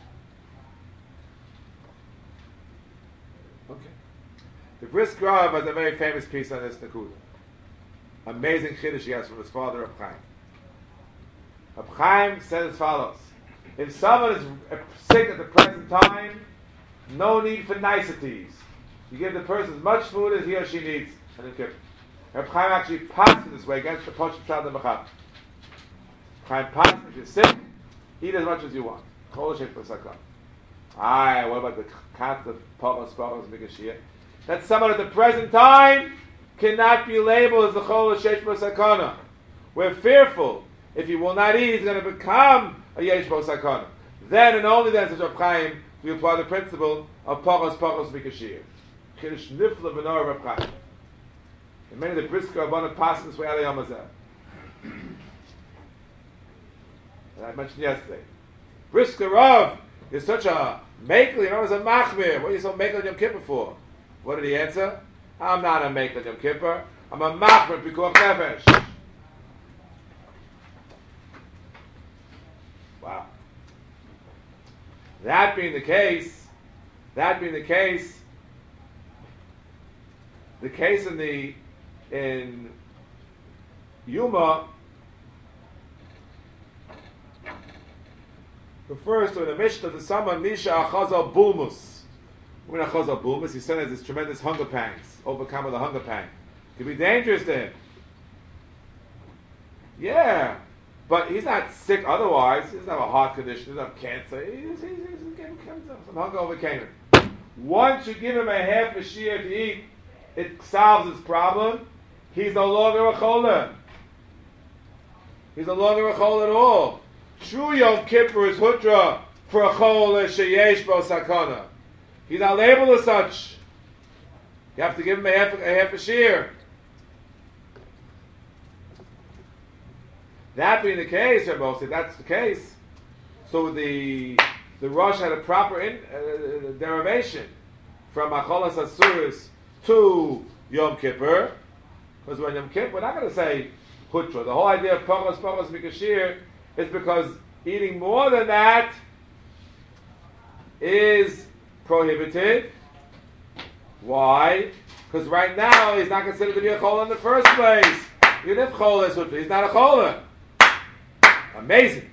Okay. The Brisk Rav has a very famous piece on this Nakuda. Amazing chiddush he has from his father, Reb Chaim. Reb Chaim said as follows: if someone is sick at the present time, no need for niceties. You give the person as much food as he or she needs, and then Kippur. Reb Chaim actually passed this way against the Poshut Shad and Mechab. Chaim passed: if you're sick, eat as much as you want. Kol Shech B'Sakon. Aye, what about the cat of Pachas Pachas Mikashir? That someone at the present time cannot be labeled as the Chol Shech B'Sakona. We're fearful if he will not eat, he's going to become a Yesh B'Sakona. Then and only then, says Reb Chaim, we apply the principle of Pachas Pachas Mikashir. Kiddush Nifla B'Nor Reb Chaim. And many of the Brisker Rabbanim pass this way out of Yom Hazeh. And I mentioned yesterday, Brisker Rav is such a makel, you know, as a machmir. What are you so makel Yom Kippur for? What did he answer? I'm not a makel Yom Kippur. I'm a machmir Pikuach Nefesh. Wow. That being the case, that being the case, the case in the in Yuma refers to in the Mishnah to someone Misha Achazal Bulmus. When Achazal Bulmus, he said has this tremendous hunger pangs, overcome with a hunger pang. It could be dangerous to him. Yeah. But he's not sick otherwise. He doesn't have a heart condition. He doesn't have cancer. He's, he's, he's getting some hunger overcame him. Once you give him a half a shear to eat, it solves his problem. He's no longer a choler. He's no longer a choler at all. True Yom Kippur is hutra for a choler sheyesh bo sakana. He's not labeled as such. You have to give him a half a, half a shear. That being the case, Rabbi, if that's the case, so the the Rosh had a proper in, uh, derivation from Acholas Asuris to Yom Kippur, because when Yom Kippur, we're not going to say Hutra. The whole idea of Pachos Pachos Mikashir is because eating more than that is prohibited. Why? Because right now he's not considered to be a chola in the first place. Even if chola is Hutra, he's not a chola. Amazing.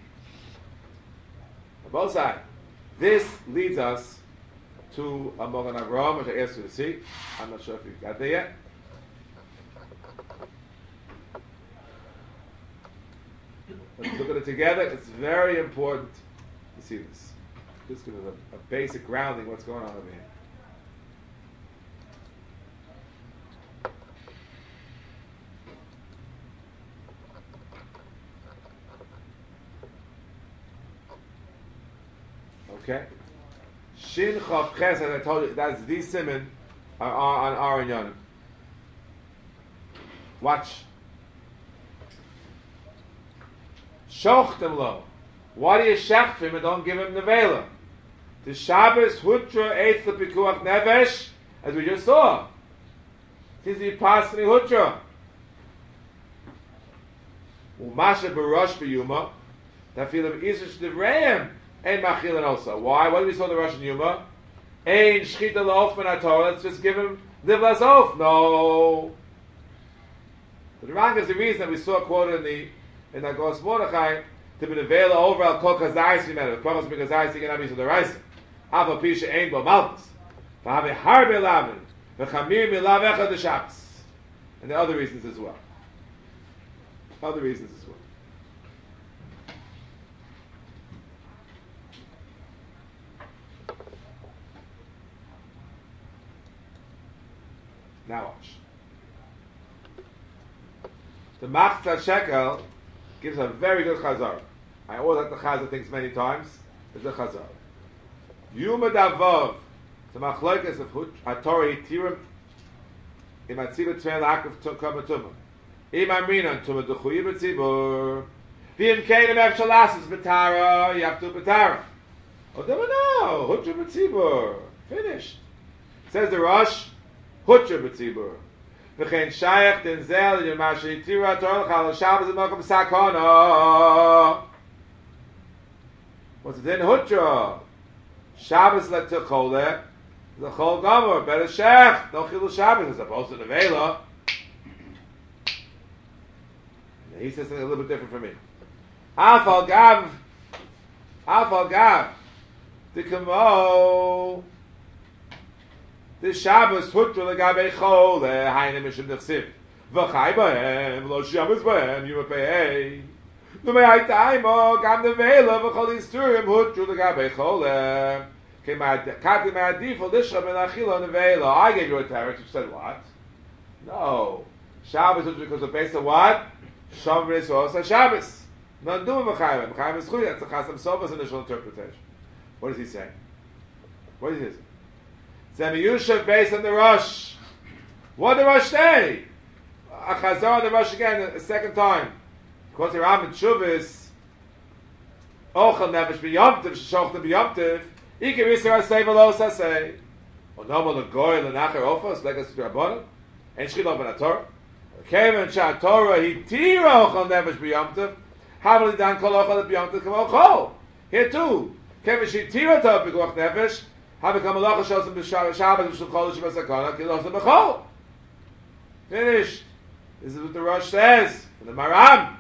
On both sides. This leads us to a Mogan Avram, which I asked you to see. I'm not sure if you got there yet. Let's look at it together. It's very important to see this. Just give us a, a basic grounding what's going on over here. Okay. Shin Chav Ches, as I told you, that's the simon are on Aaron Yonim. Watch. Shochtem lo. Why do you shech him and don't give him the vela? The Shabbos Hutra Eitz L'Pikuach Nefesh, as we just saw. Seems to be passing Hutra. Umasha Barosh B'Yuma, Tafilim Isish Devreim, and Machilin also. Why? What did we saw in the Russian Yuma? Ein Shchita L'Of Ben HaTorah, let's just give him Livlas Off. No. But the Rang is the reason that we saw quoted in the in the Gos Mordechai to be the vela over al kol kazayis yimenu. The Pachos Mikazayis you cannot be to the Reisa. Ava Pisha Ein Bo Malchus. V'havi Harbe Lavin. V'chamir Milav Echad Shabbos. And there are other reasons as well. Other reasons as well. Now watch. The Machzah Shekel gives a very good chazar. I always like the chazar things many times. It's a chazar. Yuma Davov, the Machloikas of Hatori Tirim, Imatziva Tmei Lakav Kamatuma. Imamrinan Tuma Duchuyi B'tzibur. V'im Keinem Efshalasis B'tara, you have to B'tara. Oh, no, Hutra B'tzibur. Finished. Says the Rosh, Hutra B'tzibur. V'chein Shayach Denzel Yom Asher Tira Torah Chal Shabbos L'Mokom Sakona. What's it in Hutra? Shabbos L'Techole, the Chol Gomer, better Shech, no Chilul Shabbos, as opposed to the Vela. He says something a little bit different from me. Afal Gav, Afal Gav, the Kamo, the Shabbos Hutra L'Gabe Chol, the Haine Mishim Nechsiv, V'chai Bahem, Lo Shabbos Bahem, Yuma Pei. The may I time oh gam the vela v'chol isturim Hutra L'Gabe Chol. Came out Kati Ma'adifol Lishcha Ben Achila on the vela. I gave you a teretz which said what? No. Shabbos is because of based on what? Shavris also Shabbos. None doing V'chayim. V'chayim is Chuy. That's the Chasam Sofa's initial interpretation. What is he saying? What is this? Zemi Yushav based on the Rosh. What did the Rosh say? A Chazar on the Rosh again a second time. Because the Ram and Shuvis, Ochel Nefesh B'Yomtiv, Shochem B'Yomtiv, Ike Yisrael Say V'Lo Sasei, O Nomo L'Goy L'Nacher Ofos, Legas T'Rabbanan, En Shchilov Ben HaTorah, Kemen Shah Torah Hitira Ochel Nefesh B'Yomtiv, Havali Dan Kol Ochel B'Yomtiv Kamo Chol. Here too, Kemen Shitira Torah B'Goch Nefesh, Havi Kamalocha Shosem B'Shabbat B'Shul Chol Shibas HaKona, Kilosem B'Chol. Finished. This is what the Rosh says, from the Maram.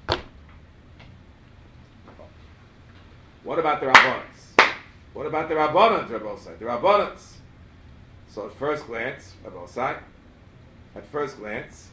What about the Rabbanans? What about the Rabbanans, Rabbi Osai? The Rabbanans. So at first glance, Rabbi Osai, at first glance,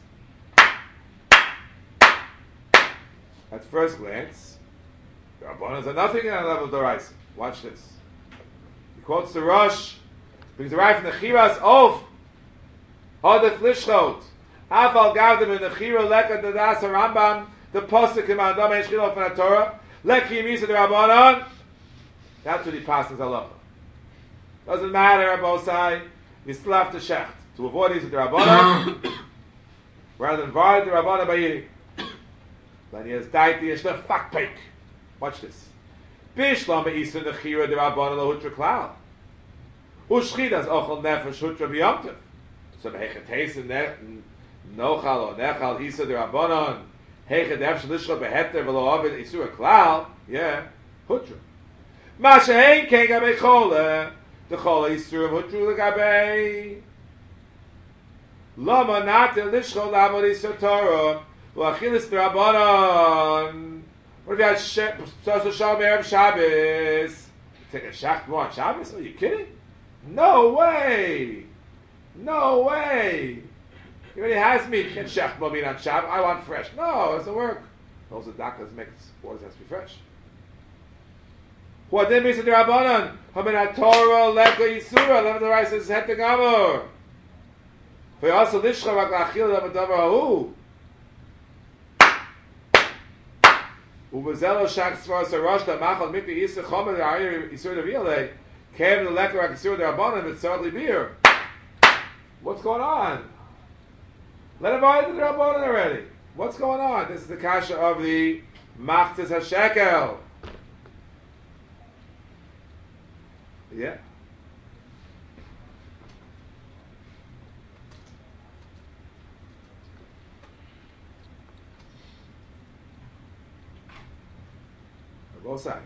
at first glance, the Rabbanans are nothing at the level of the Raisa. Watch this. He quotes the Rosh, brings the right from the Chiras of Hodef Lishchot, Afal Gavdim in the Chira Lekad Dadas Rambam, the Posuk in Mandam and Shchilov from the Torah, Lekhi Misa the Rabbanon. That's what he passes halacha. Doesn't matter, Rabosai. You still have to shecht to avoid these with the Rabbanon, rather than avoid the Rabbanon by eating. Then he has died the Yeshna Fakpeik. Watch this. Bishlam Isa Nechira de Rabbanan Lahutra Klal. Ushchidas Ochel Nefesh Hutra B'Yomtiv. So Hechetes Nochal or Nechal Isa de Rabbanan Hechet Efshel Lishcha Beheter V'Lo Ovid Isur Klal. Yeah, Hutra. Masha Hein Ken Gabe Chole. The Chole Isur Hutra Gabe. Lama Nate Lishcha Lamod Isur Torah. L'Achilas de Rabbanan. What if you had Sosa Shalom Erev Shabbos? Take a shach more on Shabbos? Are you kidding? No way! No way! He already has meat. You can't shach more meat on Shabbos. I want fresh. No, it doesn't work. Those are doctors make waters has to be fresh. What did Misa Rabbanan? Hamin HaTorah Leka Yisura. Lev the Rice says Het Gamor. For also Lishcha Rak Lachil Lev Davar Hahu. Ubazelo shak svaras arashta machal mikli isa chomer ayir isur deviale came the lekker akisur derabanan with sadly beer. What's going on? Let him buy the derabanan already. What's going on? This is the kasha of the machtes hashekel. Yeah. Both sides.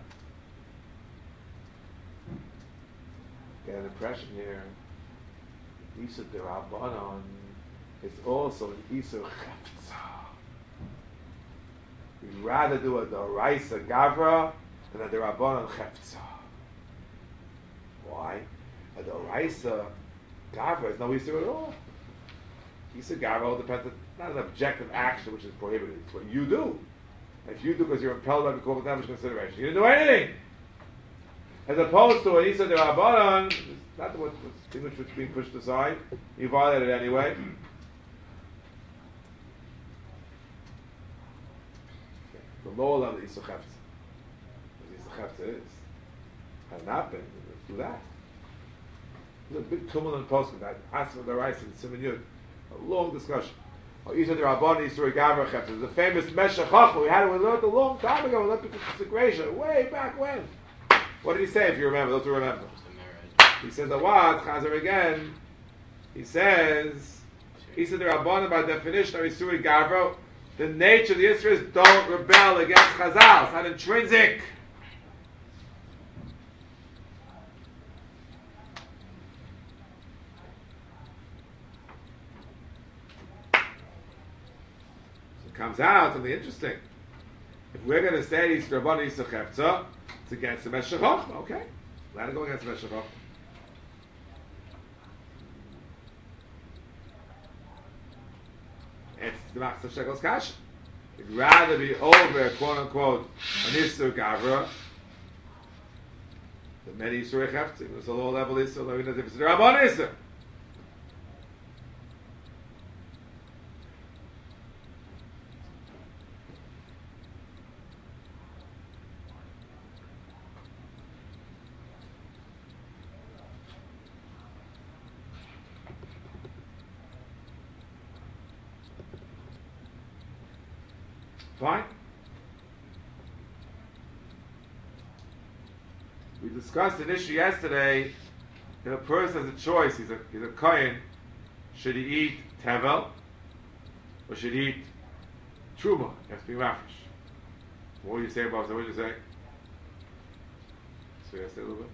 Get an impression here. Isa de Rabbanon is also an Isa Chefza. We'd rather do a Doraisa Gavra than a Rabbanon Chefza. Why? A Doraisa Gavra is no Isa at all. Isa Gavra depends on not an objective action which is prohibited. It's what you do. If you do because you're impelled by the corporate damage consideration, you didn't do anything. As opposed to an Isa de Rabbanan, not the thing which was being pushed aside, you violated it anyway. The lower level of Isa Chefza. As Isa Chefza is. Had not been, let's do that. There's a big tumult in post that Asma the Rice and Simon Yud. A long discussion. Isa de Rabbanan, Isa Gavra Chefza. There's a famous Meshech Chochmah. We had it, we learned a long time ago, Olympic integration, way back when. What did he say, if you remember? Those who remember. He says, what? Chazer again. He says, Isa de Rabbanan, by definition, are Isuri Gavra. The nature of the Yisraelis don't rebel against Chazal. It's not intrinsic. Comes out something interesting. If we're going to say it's Rabbanan Isa Chefza, it's against the Meshech Chochmah. Okay, let it go against the Meshech Chochmah. It's the Machzor Shekel's Kasha. It'd rather be over, quote unquote, an Isur Gavra than many Isur Chefza. It's a low level Isur, even if it's the Rabbanan Isur. Fine. We discussed an issue yesterday. If a person has a choice, he's a he's a kohen, should he eat tevel or should he eat truma? He has to be rafish. What do you say about that? What do you say? So you say a little bit.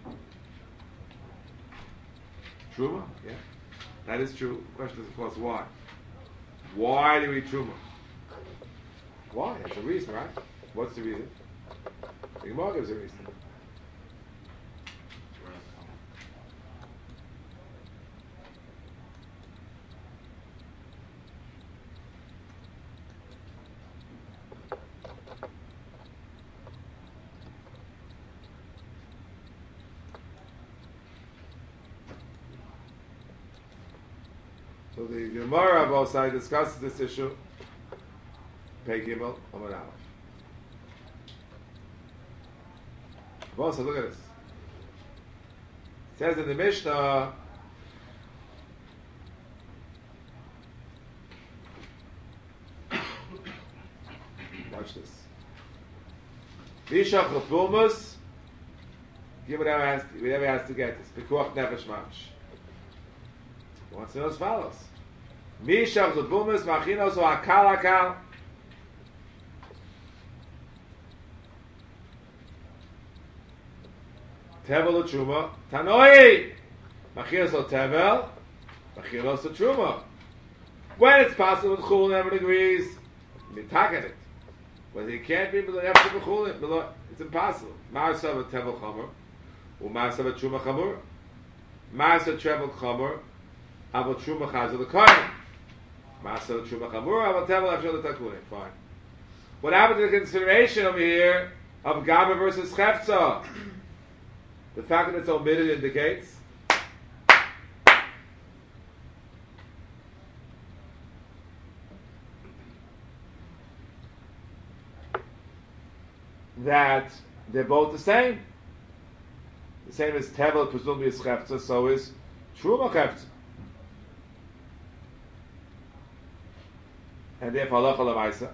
Truma, yeah, that is true. The question is, of course, why? Why do we eat truma? Why? There's a reason, right? What's the reason? The Gemara gives a reason. So the Gemara both sides discusses this issue. Pei Gimel Amud Aleph. Also, look at this. It says in the Mishnah, watch this. Vishach Lepumus Give whatever has to, whatever has to get this. Pikuach nefesh mamish. He wants to know as follows. Mishav zubumis machinos o akal akal. Tevel u'truma. Tanoi! Machinos o tevel. Machinos o truma. When it's possible, Chul never agrees. Mitaken it. But he can't be below after Bechul, below it's impossible. Ma'asav tevel chamor. U'ma'asav truma chamor. Ma'asav tevel chamor. Avo truma chazel the kohen. Ma'asav truma chamor. Avo tevel after the takunim. Fine. What happened to the consideration over here of Gaba versus Chefza? The fact that it's omitted indicates that they're both the same. The same as Tevel, presumably is Chefza, so is Truma Chefza. And therefore, halacha l'maisa.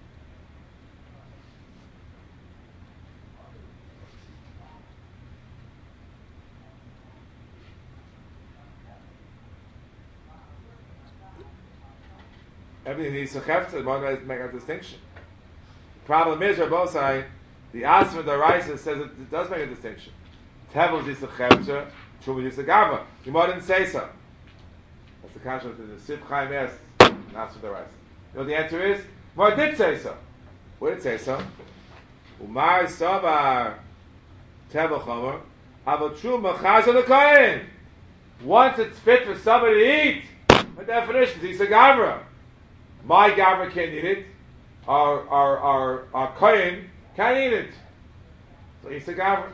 Everything needs a Chefza, one way to make a distinction. The problem is, Rabbosai, the Asma Daraisa says it, it does make a distinction. Tevel is a Chefza, Truma is a Gava. You might didn't say so. That's the contrast in the Sif Chaim Es, Asma Daraisa. You know the answer is? Well, it did say so. Where did it say so? Umar Savar Tevel Chomer Avo Truma Chazal L'Kohen. Once it's fit for somebody to eat, by definition, it's a Gavra. My Gavra can't eat it. Our our our our Kohen can't eat it. So it's a Gavra.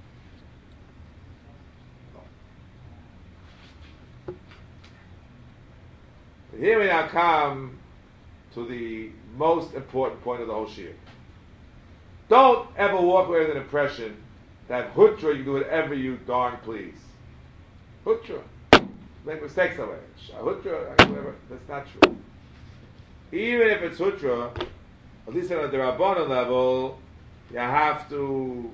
Here we now come to the most important point of the whole shiur. Don't ever walk away with an impression that Hutra, you can do whatever you darn please. Hutra. Make mistakes that way. Hutra, whatever. That's not true. Even if it's Hutra, at least on the Rabbanan level, you have to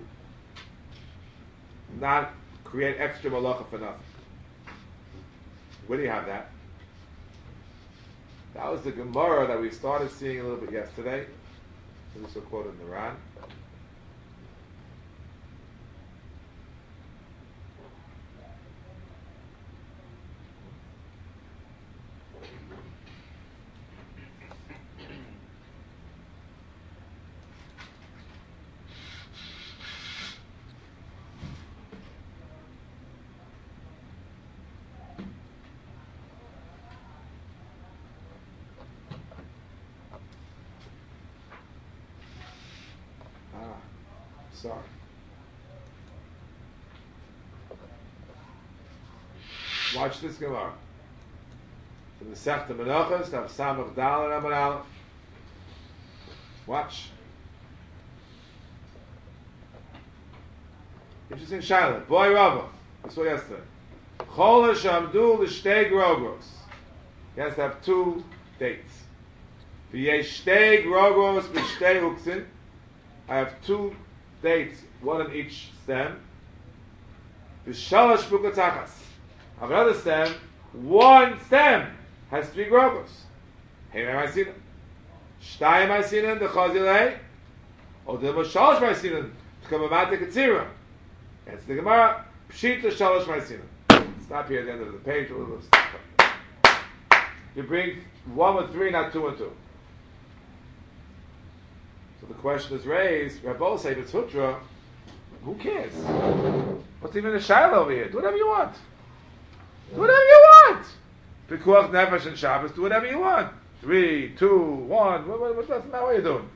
not create extra malacha for nothing. Where do you have that? That was the Gemara that we started seeing a little bit yesterday. This was quoted in the Ran. Sorry. Watch this Gemara. From the Sechta Menachos, Tav Samach Dal and Amar Aleph. Watch. Interesting Shaila. Boy Rava. We saw yesterday. Chol Shamdu L'Shtei Grogros. He has to have two dates. V'yesh Shtei Grogros B'Shtei Uksin. I have two dates, one on each stem. V'shalosh bukatzachas. I have another stem. One stem has three grogos. Hey, am I seen it? Shtayim I seen it. The chazilei. Or the shalosh I seen it. To come about the katzira. That's the Gemara. Pshita shalosh I seen it. Stop here at the end of the page. You bring one with three, not two and two. So the question is raised, Rabbi say, if it's Hutra, who cares? What's even a Shiloh over here? Do whatever you want. Do whatever you want. Pikuach Nefesh and Shabbos, do whatever you want. Three, two, one, what, what, what doesn't matter what you're doing?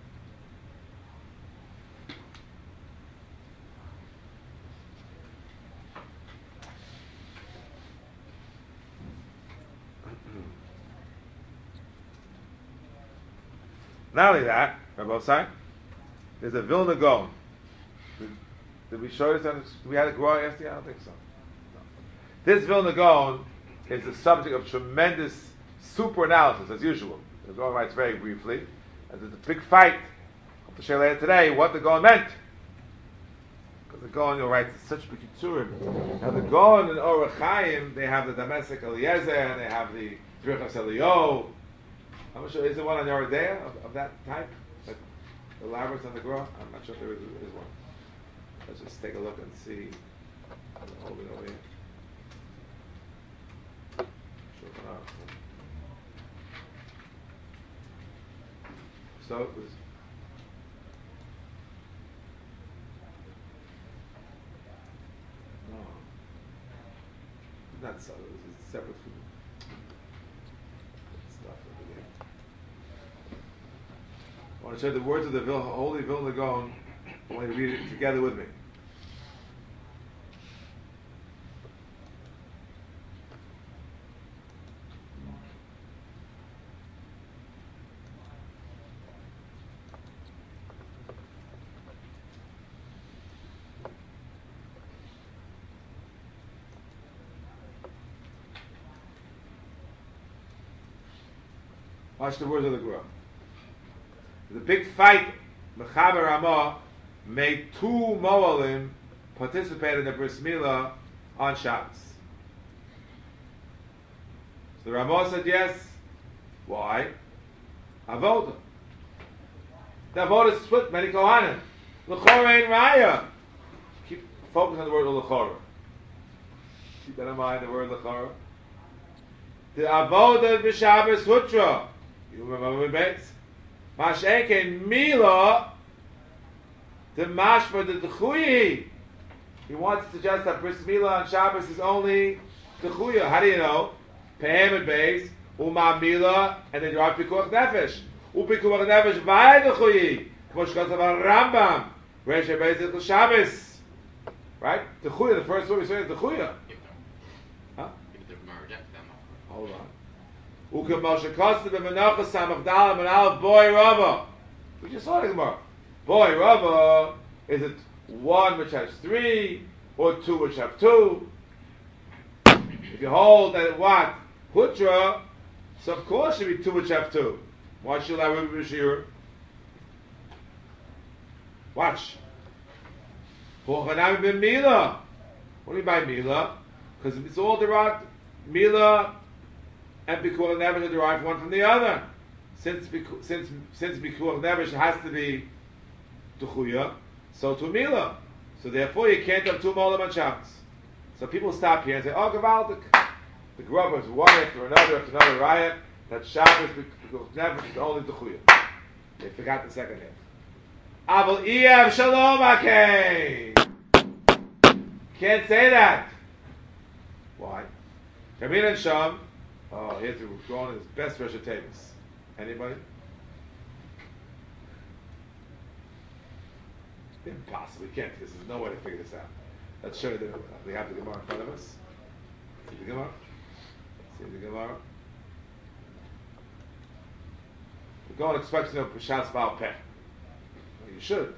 Not only that, Rabbi say, there's a Vilna Gaon. Did, did we show this? On, we had a Gemara yesterday? I don't think so. No. This Vilna Gaon is the subject of tremendous super analysis, as usual. The Gaon writes very briefly, and there's a big fight of the Sheilah today, what the Gaon meant. Because the Gaon will write such b'kitzurim. Now the Gaon and Orach Chaim, they have the Damascus Eliezer and they have the Drichas Elio. I'm not sure, is there one on Yoreh De'ah of, of that type? That elaborates on the Gra? I'm not sure if there is, is one. Let's just take a look and see. Hold it over here. So it was. No. Not so. It was separate from stuff over there. I want to share the words of the Vil- Holy Vilna Gaon. I want you to read it together with me. Watch the words of the Gra. The big fight, Mechaber Ramah made two Moalim participate in the Bris Milah on Shabbos. So the Ramah said yes. Why? Avoda. The Avoda is split, many Kohanim. L'chora ain't Raya. Keep focus on the word L'chora. Keep that in mind, the word L'chora. The Avoda b'Shabbos Hutra. You remember the Mash'eken Mila, the Mashma, the Dechuyi. He wants to suggest that Bris Milah on Shabbos is only Dechuya. How do you know? Pehem and Beis, Uma Mila, and then you have Pikuach Nefesh. Upikuach Nefesh, Vay Dechuyi. Kmo Shkos Avar Rambam. Resh Beis Yichel Shabbos. Right? Dechuya, the first word we say is Dechuya. Huh? Hold on. Ukemoshe Kosta b'Menachos Samach Dalam and Aleph Boy Rava. We just saw it tomorrow. Boy Rava, is it one which has three, or two which have two? If you hold that what? Hutra, so of course it should be two which have two. Why should I read B'Shir? Watch. Hochanami ben Mila. What do you mean by Mila? Because it's all derived. Mila and Bikuach Nevesh are derived one from the other. Since since since Bikuach Nevesh has to be Tuchuya, so to Mila. So therefore you can't have two Molam on Shabbos. So people stop here and say, oh, Gavaldik. The Grubber is one after another after another riot, that Shabbos Bikuach Nevesh is only Tuchuya. They forgot the second half. Aval Iyav Shalom Akei. Can't say that. Why? Kamin and Sham. Oh, here's the going his best vegetables. Anybody? Impossible. We can't. This is no way to figure this out. Let's show you the. We have the Gemara in front of us. See the Gemara. See the Gemara. The going expects to know Pshat's Baal Peh. Well, you should.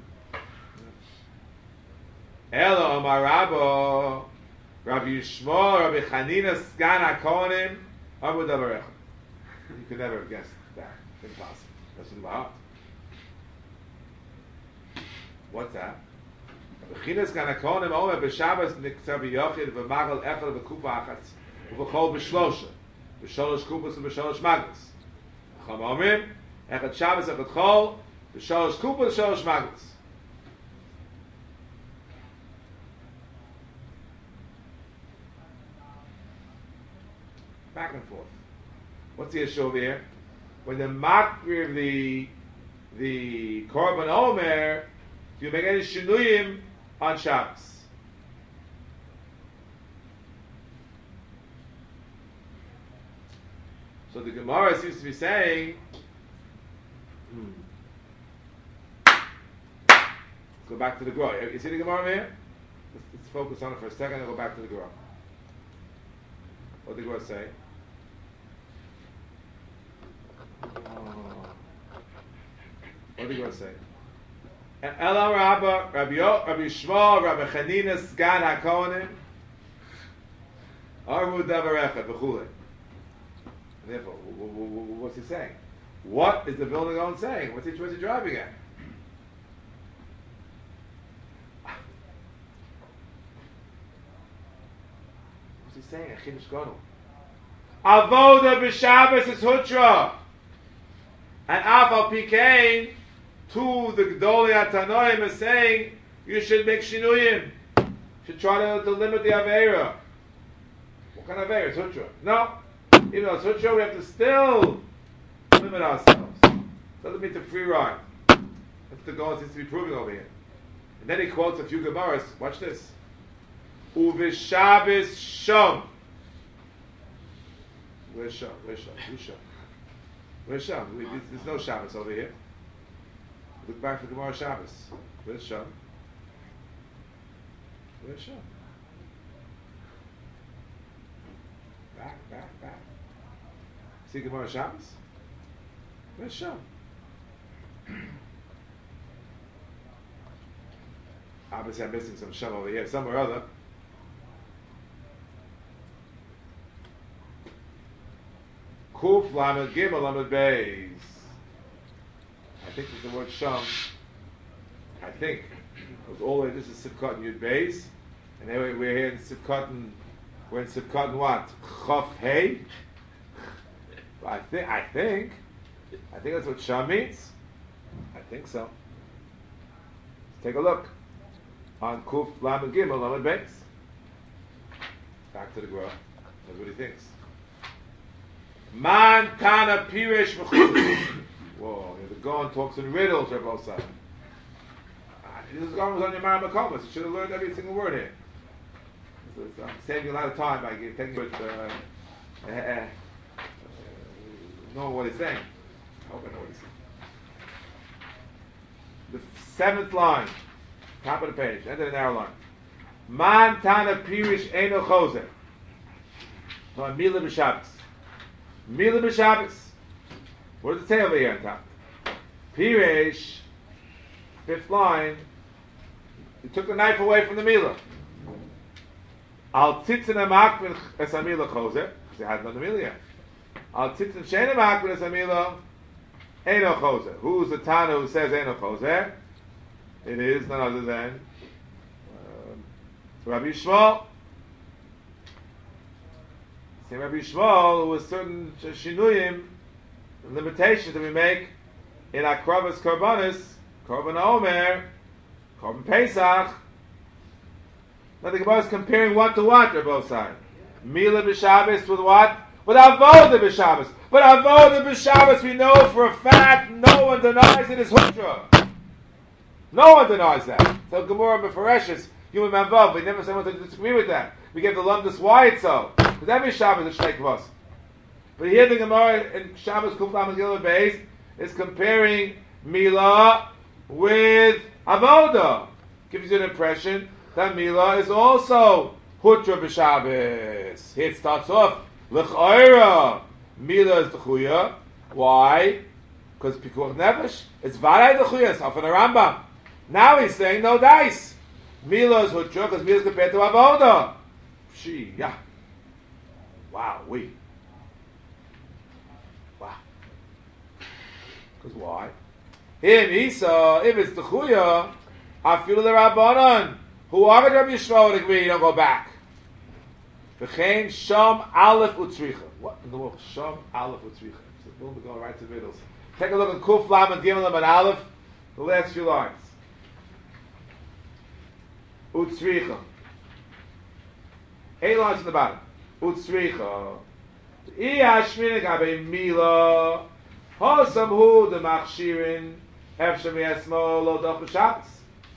Elo Amar Rabbo, Rabbi Yishmael, Rabbi Chanina, Sgan HaKohanim. You could never have guessed that. Impossible. That's in my heart. What's that? Bechinas Ganakonim Omer B'Shabbos Niktzah B'Yochid V'Magel Echad V'Kupa Achatz V'Chol B'Shlosha B'Sholosh Kupas V'Sholosh Magos Chom Omrim Echad Shabbos Echad Chol B'Sholosh Kupas V'Sholosh Magos. Back and forth. What's the issue over here? When the makri of the the korban omer, do you make any shinuyim on Shabbos? So the Gemara seems to be saying, hmm. Let's go back to the Gemara. You see the Gemara here? Let's, let's focus on it for a second and go back to the Gemara. What did the Gemara say? What are you going to say? Ela Rabba, Rabbi Rabbi Yishmael, Rabbi Chanina, Sgan HaKohanim, Arvu Davarecha, B'chule. Therefore, what's he saying? What is the Vilna Gaon saying? What's he, what's he driving at? What's he saying? A Chiddush Gadol. Avoda b'Shabbos is hutra. And Afal Pikein, to the Gedolei Atanoim is saying, you should make shinuyim. You should try to, to limit the Aveira. What kind of Aveira? It's hutra. No. Even though it's hutra, we have to still limit ourselves. Doesn't mean to free ride. That's the goal it seems to be proving over here. And then he quotes a few Gemaras. Watch this. Uvishabis shom. Where's shom? Where's shom? Who's shom? Where's shom? We, there's no Shabbos over here. Look back for Gemara Shabbos. Where's shom? Where's shom? Back, back, back. See Gemara Shabbos? Where's shom? Obviously I'm missing some shom over here, somewhere or other. Kuf lamed gimel lamed beis. I think it's the word shom. I think. Because all the way, this is Sivkot and Yud Beis. And then we're here in Sivkot and, we're in Sivkot and what? Chof Hey? I think, I think. I think that's what shom means. I think so. Let's take a look. On Kuf lamed gimel lamed beis. Back to the Gemara. That's what he thinks. Man Tana Pirish V'chulu. Whoa, the Gaon talks in riddles, Rabbi Osai. This Gaon was on your Mara Makomas. You should have learned every single word here. So I'm saving a lot of time by taking it, uh, uh, uh, knowing what he's saying. I hope I know what he's saying. The seventh line, top of the page, end of the narrow line. Man Tana Pirish Eino Choser. No, Mila B'Shabbos. Mila b'Shabbos. What does it say over here on top? Piresh, fifth line. He took the knife away from the Mila. Al tzitzin amakvin es amila choser, because he hadn't done the Mila yet. Al tzitzin shein amakvin es amila eino choser. Who's the Tana who says eino choser? It is none other than um, Rabbi Shmuel. Say Rabbi Shmuel, with certain shinuyim, limitations that we make in Akravas Karbanis, Karban Omer, Karban Pesach. Now the Gemara is comparing what to what, they're both sides. Mila b'Shabbos with what? With Avoda b'Shabbos. But Avoda b'Shabbos, we know for a fact, no one denies it is Hutra. No one denies that. So Gemara Mefareshes, human Manvav, we never say what to disagree with that. We give the lumdus why it's so. Because every Shabbos is Shnei Kvos. But here the Gemara in Shabbos Kuf Lamed Gimel Beis is comparing Mila with Avoda. Gives you an impression that Mila is also Hutra b'Shabbos. Here it starts off, L'ch'oira, Mila is the Chuya. Why? Because Pikuach Nefesh, it's Varay the Chuya, it's off in the Rambam. Now he's saying no dice. Mila is Hutra because Mila is compared to Avoda. She, yeah. Wow, we. Wow. Because why? Him, Isa, if it's the Chuya, I feel the Rabbanon, who are the Rabbi Yishmael would agree, you don't go back. V'chein Sham Aleph Utzricha. What in the world? Sham Aleph Utzricha. So we'll be going right to the middle. Take a look at Kuf Lam and Gimel and Aleph, the last few lines. Utzricha. Eight lines in the bottom. Utzricha. Iya Shminik Abe Mila. Hosam Hu the Machshirin. Efshem Yesmo Lo Doch Shabbos.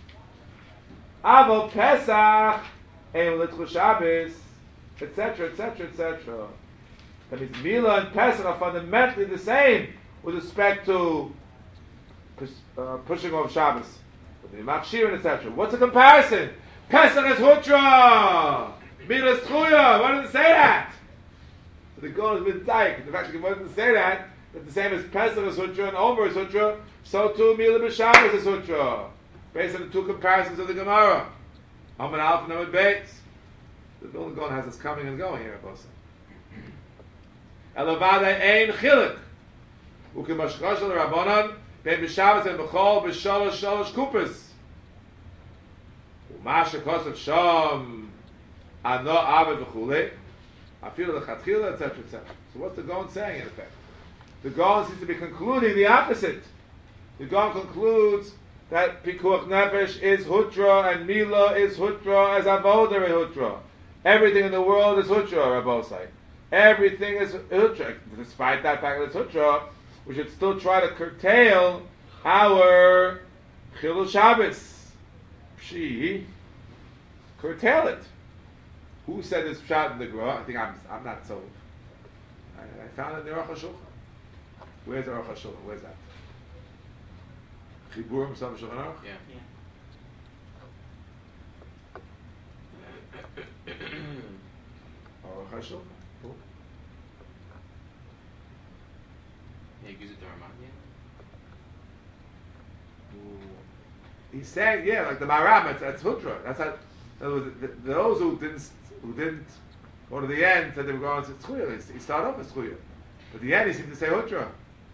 Avo Pesach. Ein Litchu Shabbos. Etc. Etc. Etc. That means Mila and Pesach are fundamentally the same with respect to uh, pushing off Shabbos. But the Machshirin, et cetera. What's the comparison? Pesach is Hutra. Mila is Chuya. Why does it say that? So the goal has been dyke. The fact that it doesn't say that, that the same as Pesach is Hutra and Omer is Hutra, so too Mila b'Shabbos is Hutra. Based on the two comparisons of the Gemara. Amud Aleph and Amud Beis. The Vilna Gaon has us coming and going here, Abosa. Elavada ein chilik. Ukimashchosh al Rabbanan, ben b'Shabbos and b'chol b'shalosh shalosh kupas. Umasha kosav sham ano aved v'chulei. Afilu lechatchila, et cetera, et cetera. So what's the Gaon saying in effect? The Gaon seems to be concluding the opposite. The Gaon concludes that Pikuach Nefesh is Hutra and Mila is Hutra as Avodah is Hutra. Everything in the world is Hutra, Rabbosai. Everything is Hutra. Despite that fact that it's Hutra, we should still try to curtail our Chilul Shabbos. She curtail it. Who said this shot in the Gra? I think I'm I'm not so. I, I found it in the Aruch HaShulchan. Where's the Aruch HaShulchan? Where's that? Chiburim Sam Shulchan Aruch? Yeah. Yeah. Aruch HaShulchan. Who? Yeah, you use it to Ramah, yeah. He's saying, yeah, like the Maram, it's, it's Hutra. That's how. In other words, the, those who didn't who didn't go to the end said they were going to Tzchuya. He started off as Tzchuya, but at the end he seemed to say Hutra.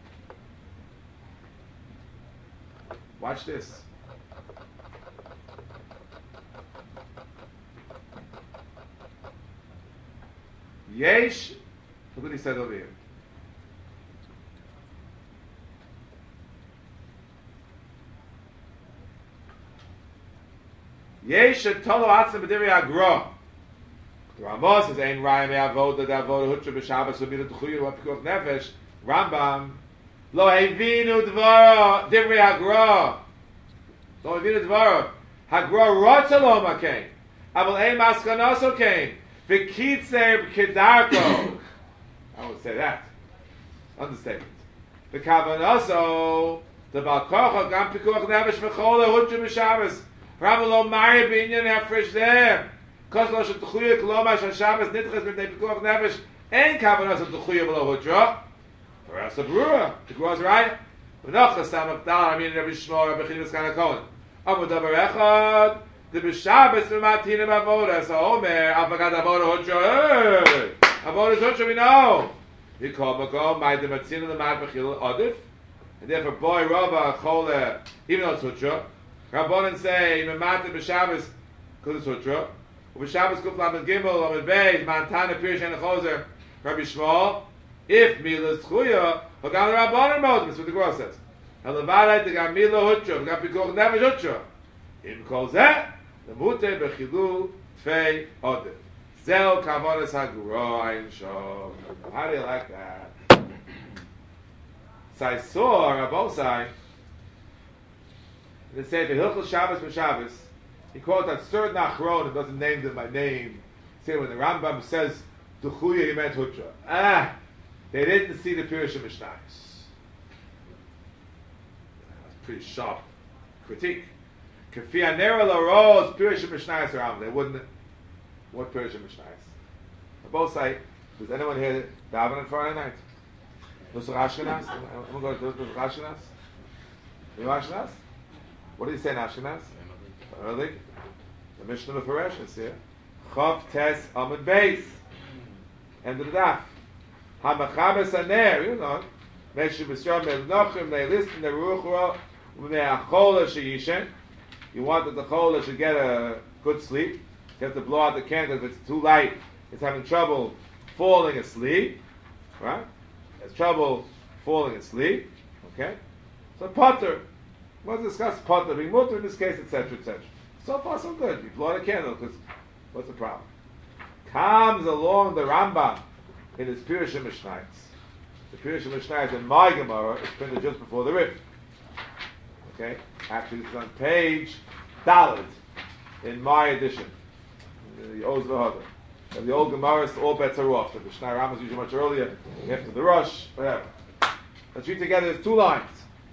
Watch this. Yesh. Look what he said over here. Yesh tolo atzim b'divrei Agra. The Rambam says, "Ein raya me'avoda d'avoda hutra b'Shabbos u'midat d'chuyu u'apikuach nefesh." Rambam lo hevinu dvara divrei Agra. Lo hevinu dvara. Hagra rotza lo makein. Aval ein maskanaso kein. V'kitzer b'kedarko. I would say that. Understatement. V'kavanaso the balkocha gam pikuach nefesh v'chol hutra b'Shabbos. Rabbi lo mari binyan hefresh there. Kos lo shel t'chuya k'loma shel Shabbos nitches mit pikuach nefesh ein kavanos of t'chuya v'lo hudra. For us a brewer, the Gemara is right. V'nochas samach dal I mean Rabbi Shmuel Rabbi Chinas Kana Kohen. Abu davar echad the b'Shabbos v'matinim avoda. So Omer afagat avoda hudra. Avoda is hudra we know. Yikol makom my the matzina the mat b'chil adif. And therefore boy Rava chole even though it's hudra. Rabbanan say Memata b'Shabbos because it's Hutra. B'Shabbos Kuf Lamed Gimel Lamed Beis Mantana Pirish and Choser Rabbi Shmuel. If Mila is Tchuya, Hagam the Rabbanan mode. That's what the Gemara says. Halavadai the Gam Mila Hutra. Gam Pikuach Nefesh Hutra. In calls that the Mute b'Chilu Tfei Odif. Zel Kavanas Hagura Ayin Shom. How do you like that? So I saw Rabbosai. They say the Hilchos Shabbos for Shabbos, he quotes that certain Achron and doesn't name them by name. Say when the Rambam says Duchuya, he meant Hutra. Ah, they didn't see the Pirush of Mishnayos. That's pretty sharp critique. Kafi Anera Laro's Pirush of Mishnayos around. They wouldn't. What Pirush of Mishnayos? Both say, does anyone here daven on Friday night? Nusach Ashkenaz? I'm going to do Nusach Ashkenaz. You know Ashkenaz? What do you say in Ashkenaz? Early. The Mishnah of Feresh is here. Chav Tes Amud Beis. End of the daf. HaMachabes Aner, you know. Meshu B'Siyam Me'Nochim, they listen to Ruchra, Me'achola She'yishen. You want that the Chola should get a good sleep. You have to blow out the candle. If it's too light, it's having trouble falling asleep. Right? Has trouble falling asleep. Okay? So Potter. We'll discuss Potter being mutter in this case, et cetera, et cetera. So far, so good. You blow out a candle, because what's the problem? Comes along the Rambam in his Pirush Mishnayos. The Pirush Mishnayos in my Gemara is printed just before the Rif. Okay? Actually, it's on page Dalet in my edition. The Oz V'Hoda. The old Gemaras, all bets are off. The Mishnah Rambam is usually much earlier, after the Rosh, whatever. Let's read together, there's two lines.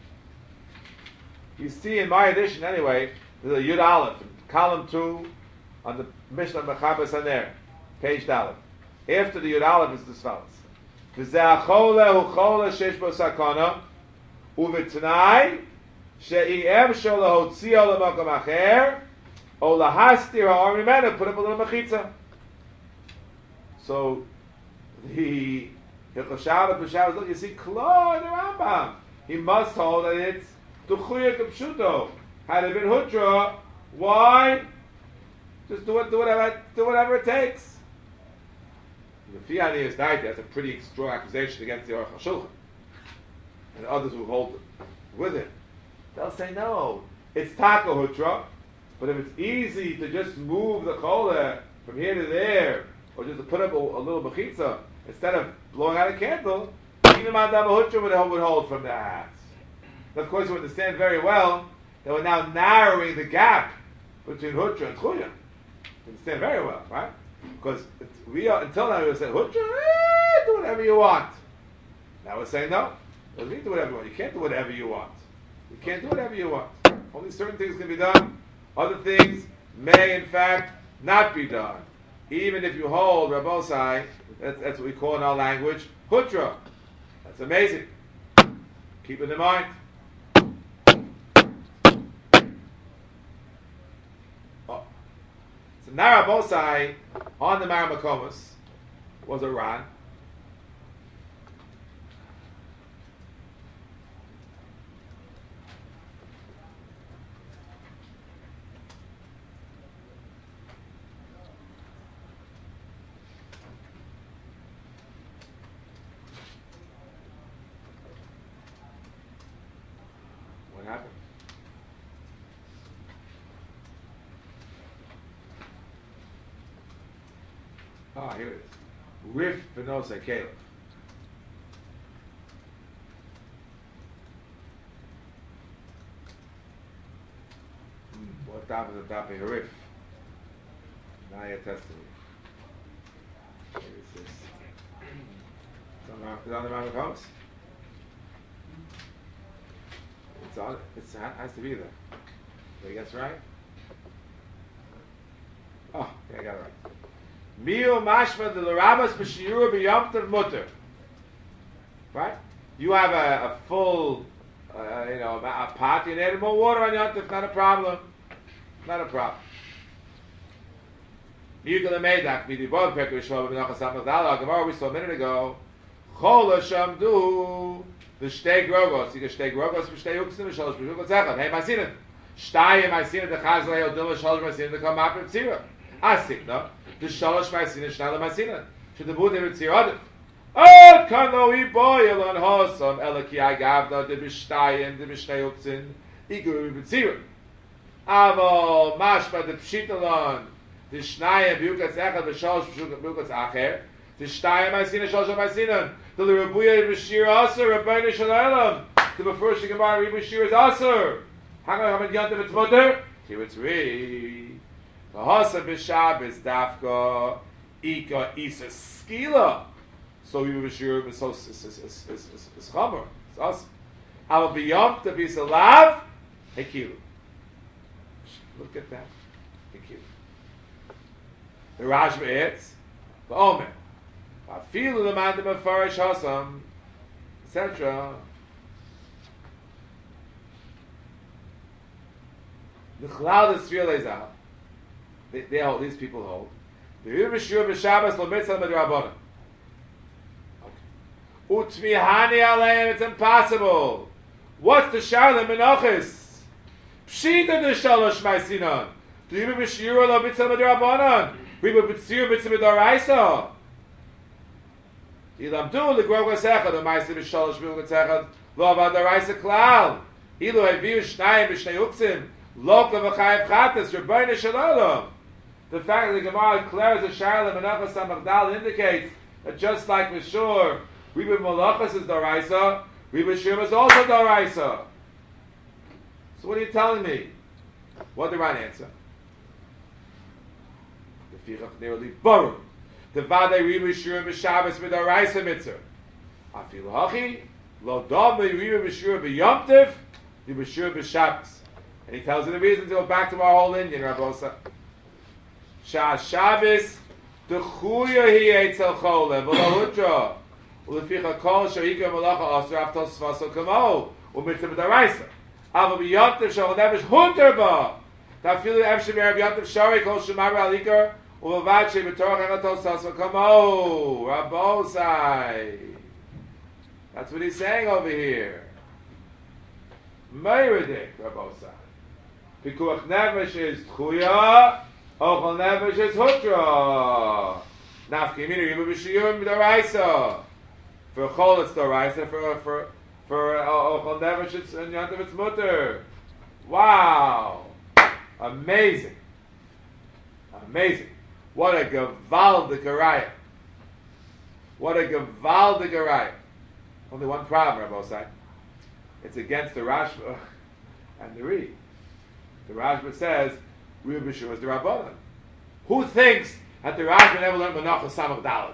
You see in my edition anyway, there's a Yud Aleph, column two, on the Mishnah Mechabes Haner, page Dalet. After the Yud Aleph is this follows. V'zeh ha'chole hu chole sheish bo sakana, u'v'tnai she'iem shol lahotzio l'makom acher, o lahastir ha'or mimenu, put up a little mechitza. So, the Hilchos Shabbos b'Shabbos, look, you see, Klo in the Rambam. He must hold that it's Duchuya K'pshuto. Had it been Hudra, why? Just do it, do whatever, do whatever it takes. The Fiani is died. That's a pretty strong accusation against the Aruch HaShulchan and others who hold with him. They'll say no, it's Taka Hutra, but if it's easy to just move the Chola from here to there, or just to put up a, a little Bechitza, instead of blowing out a candle, even Mandam Hutra would, would hold from that. Of course, you understand very well that we're now narrowing the gap between Hutra and Chuya. You understand very well, right? Because we are, until now we were saying, Hutra, eh, do whatever you want. Now we're saying, no, you don't do whatever you want. You can't do whatever you want. You can't do whatever you want. Only certain things can be done. Other things may, in fact, not be done. Even if you hold Rabbosai, that's, that's what we call in our language, Hutra. That's amazing. Keep it in mind. Oh. So Narabosai on the Maramakomus was a Ran. What happened? Ah, here it is. Rif Benose Caleb. What top is the top of Rif? Naya Testament. What is this? Is it on the Mount of Homes? It's on, it's, it has to be there. Did I guess right? Oh, okay, I got it right. Mil mashma de l'rabas b'shiura b'yomtav mutter. Right? You have a, a full, uh, you know, a, a pot, you need more water on yomtav, not a problem. Not a problem. Miyukal Medak, Midibod Pekar Yishmael B'Menachas Hamazal. Gemara we saw a minute ago. Chol Shamdu the Shtei Grogos. You get Shtei Grogos v'Shtei Uksim v'Shalosh B'Shulchan Tzechad. Hey, Masinin. Shtayim Masinin the Chazal Yodil v'Shalosh Masinin the Kamap Tzira. Asik no. The Shalosh Masinin Shnala Masinin. Should the Buddha Tzira Adif. Od kan lo iboyel on Hosam Elaki Agavna de B'Shtayim de B'Shtei Uksim Igur B'Tzira. Avo mashma de pshitalon the shnayim b'yukas echad v'shalosh b'yukas acher the shtayim ma'asina shalosh ma'asina the l'rebuya b'shir aser Rabbeinu Shalom the b'furish gemara b'shir is aser how come hamad yantav it's mutter here it's re the hasa b'shabbos dafka ika isa skila so you b'shir b'sos is is is is is chamer it's aser avo b'yom tav is alav hekilu. Look at that. Thank you. The Rashba is the Omer. I feel the man of Farish Hasam, et cetera. The Chalal is realized out. They, they hold, these people hold. The Yibashur b'Shabbos lo mitzvah b'drabanan. Utmihani aleim, it's impossible. What's the Sharla Menachis? Pshita de shalosh ma'asinan. Do you remember Shira lo mitzvah b'drabanan? We were b'tzir mitzvah b'daraisa. Ilamdu l'grogos echad o ma'aseh b'shalosh b'yugas echad lo b'daraisa klal. Ilu haviu shnayim b'shnei uksim lo k'v'chayev chatas Rabbeinu Shalom. The fact that the Gemara declares that Shara l'menachas HaMagdal indicates that just like with Shur, we were malachas is daraisa, we were Shir is also daraisa. So what are you telling me? What the right answer? The fichach nearly baru. The vadei ribu shura b'Shabbos b'daraisa mitzvah. Afilu hachi lo dam ribu b'shura b'yomtiv the b'shura b'Shabbos. And he tells you the reason to go back to our whole Indian Rabbosa. Shah Shabbos dechuya hi etzel chole v'lo hutra u'leficha kol shahika malacha asur aftos svaso kamo u'mitzvah b'daraisa. Aber bi Yontif shall never hunter ba. Da feel efshim Rav Yontif Shari kol shemar alikar uvad she betorach elatos sas kamo Rabbosai. That's what he's saying over here. Meiredik Rabbosai. Pikuach nefesh is tchuya, ochel nefesh is hutra. Nafkimini Ribu B'Shiyurim D'Oraisa. For Chol it's D'Oraisa, for for for Ochol Nefesh it's and Yantav it's Mutter. Wow, amazing, amazing! What a Gevaldik Araya! What a Gevaldik Araya! Only one problem, Rabbi Osai. It's against the Rashba and the Re. The Rashba says Ribu B'Shiyurim is the Rabbanan. Who thinks that the Rashba never learned Menachos Samach Dalet?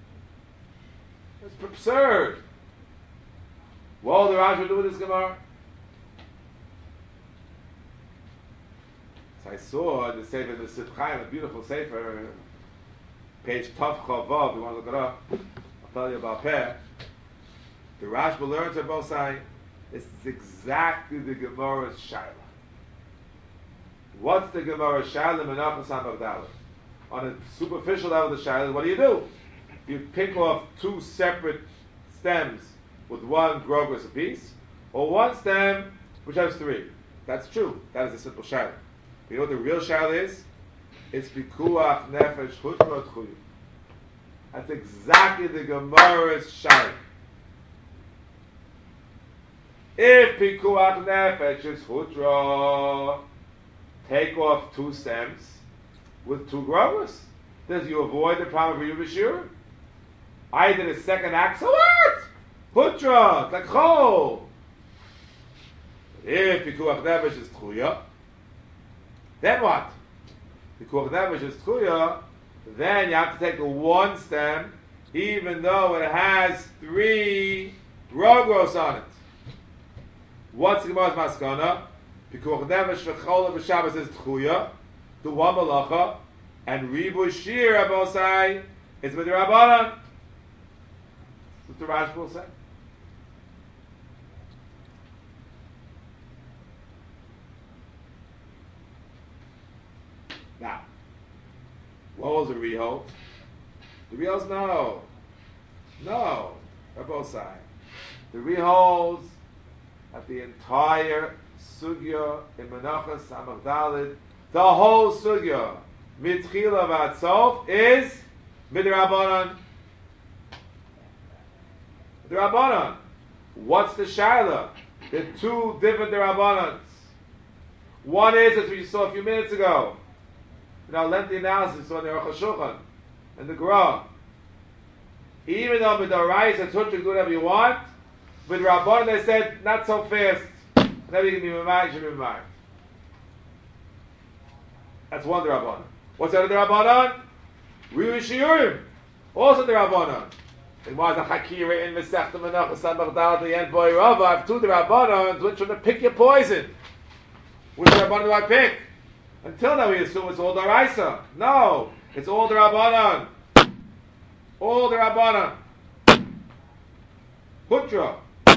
It's absurd. What will the Rashba do with this Gemara? So I saw the Sefer, the Sif Chaim, a beautiful Sefer, page Tav Chavav, you want to look it up, I'll tell you about Peh. The Rashba learns at both sides. It's exactly the Gemara's Shaila. What's the Gemara's Shaila? Menachos Samach Dalet. On a superficial level of the Shaila, what do you do? You pick off two separate stems with one grogos apiece, or one stem which has three. That's true. That is a simple Shaila. You know what the real Shaila is? It's Pikuach Nefesh Hutra Tchuyu. That's exactly the Gemara's Shaila. If Pikuach Nefesh is Hutra, take off two stems with two growers. Does you avoid the problem of Ribu B'Shiyurim? I did a second act, so what? Hutra, it's like Chol. If Pikuach Nefesh is Tchuya, then what? Pikuach Nefesh is Tchuya, then you have to take the one stem, even though it has three grogos on it. What's the Gemara's Maskana? Pikuach Nefesh v'Chol b'Shabbos is Tchuya, the one malacha, and Ribu Shir Abosai is with the Rabbanan. That's what the Rashba will say. Now, what was the Rehold? The Reholds, no. No. Abosai. The Reholds at the entire Sugya in Menachos Samach Dalet, the whole Sugya, Mitchila Vatsof, is Midrabanan. The Rabbanan. What's the Shaila? There are two different Rabbanans. One is, as we saw a few minutes ago, in our lengthy analysis on the Aruch HaShulchan and the Gra. Even though with the Rais and Tutra do whatever you want, with Rabbanan they said, not so fast. Never you can be Mamai, you should be Mamai. That's one Rabbanan. What's the other Rabbanan? Ribu B'Shiyurim. Also the Rabbanan. It was a Hakira in Masechta Menachos Samach Dalet the end boy Rava. I have two the Rabbanans. Which one to pick your poison? Which Rabbanan do I pick? Until now we assume it's all the Raisa. No, it's all the Rabbanan. All the Rabbanan. Hutra.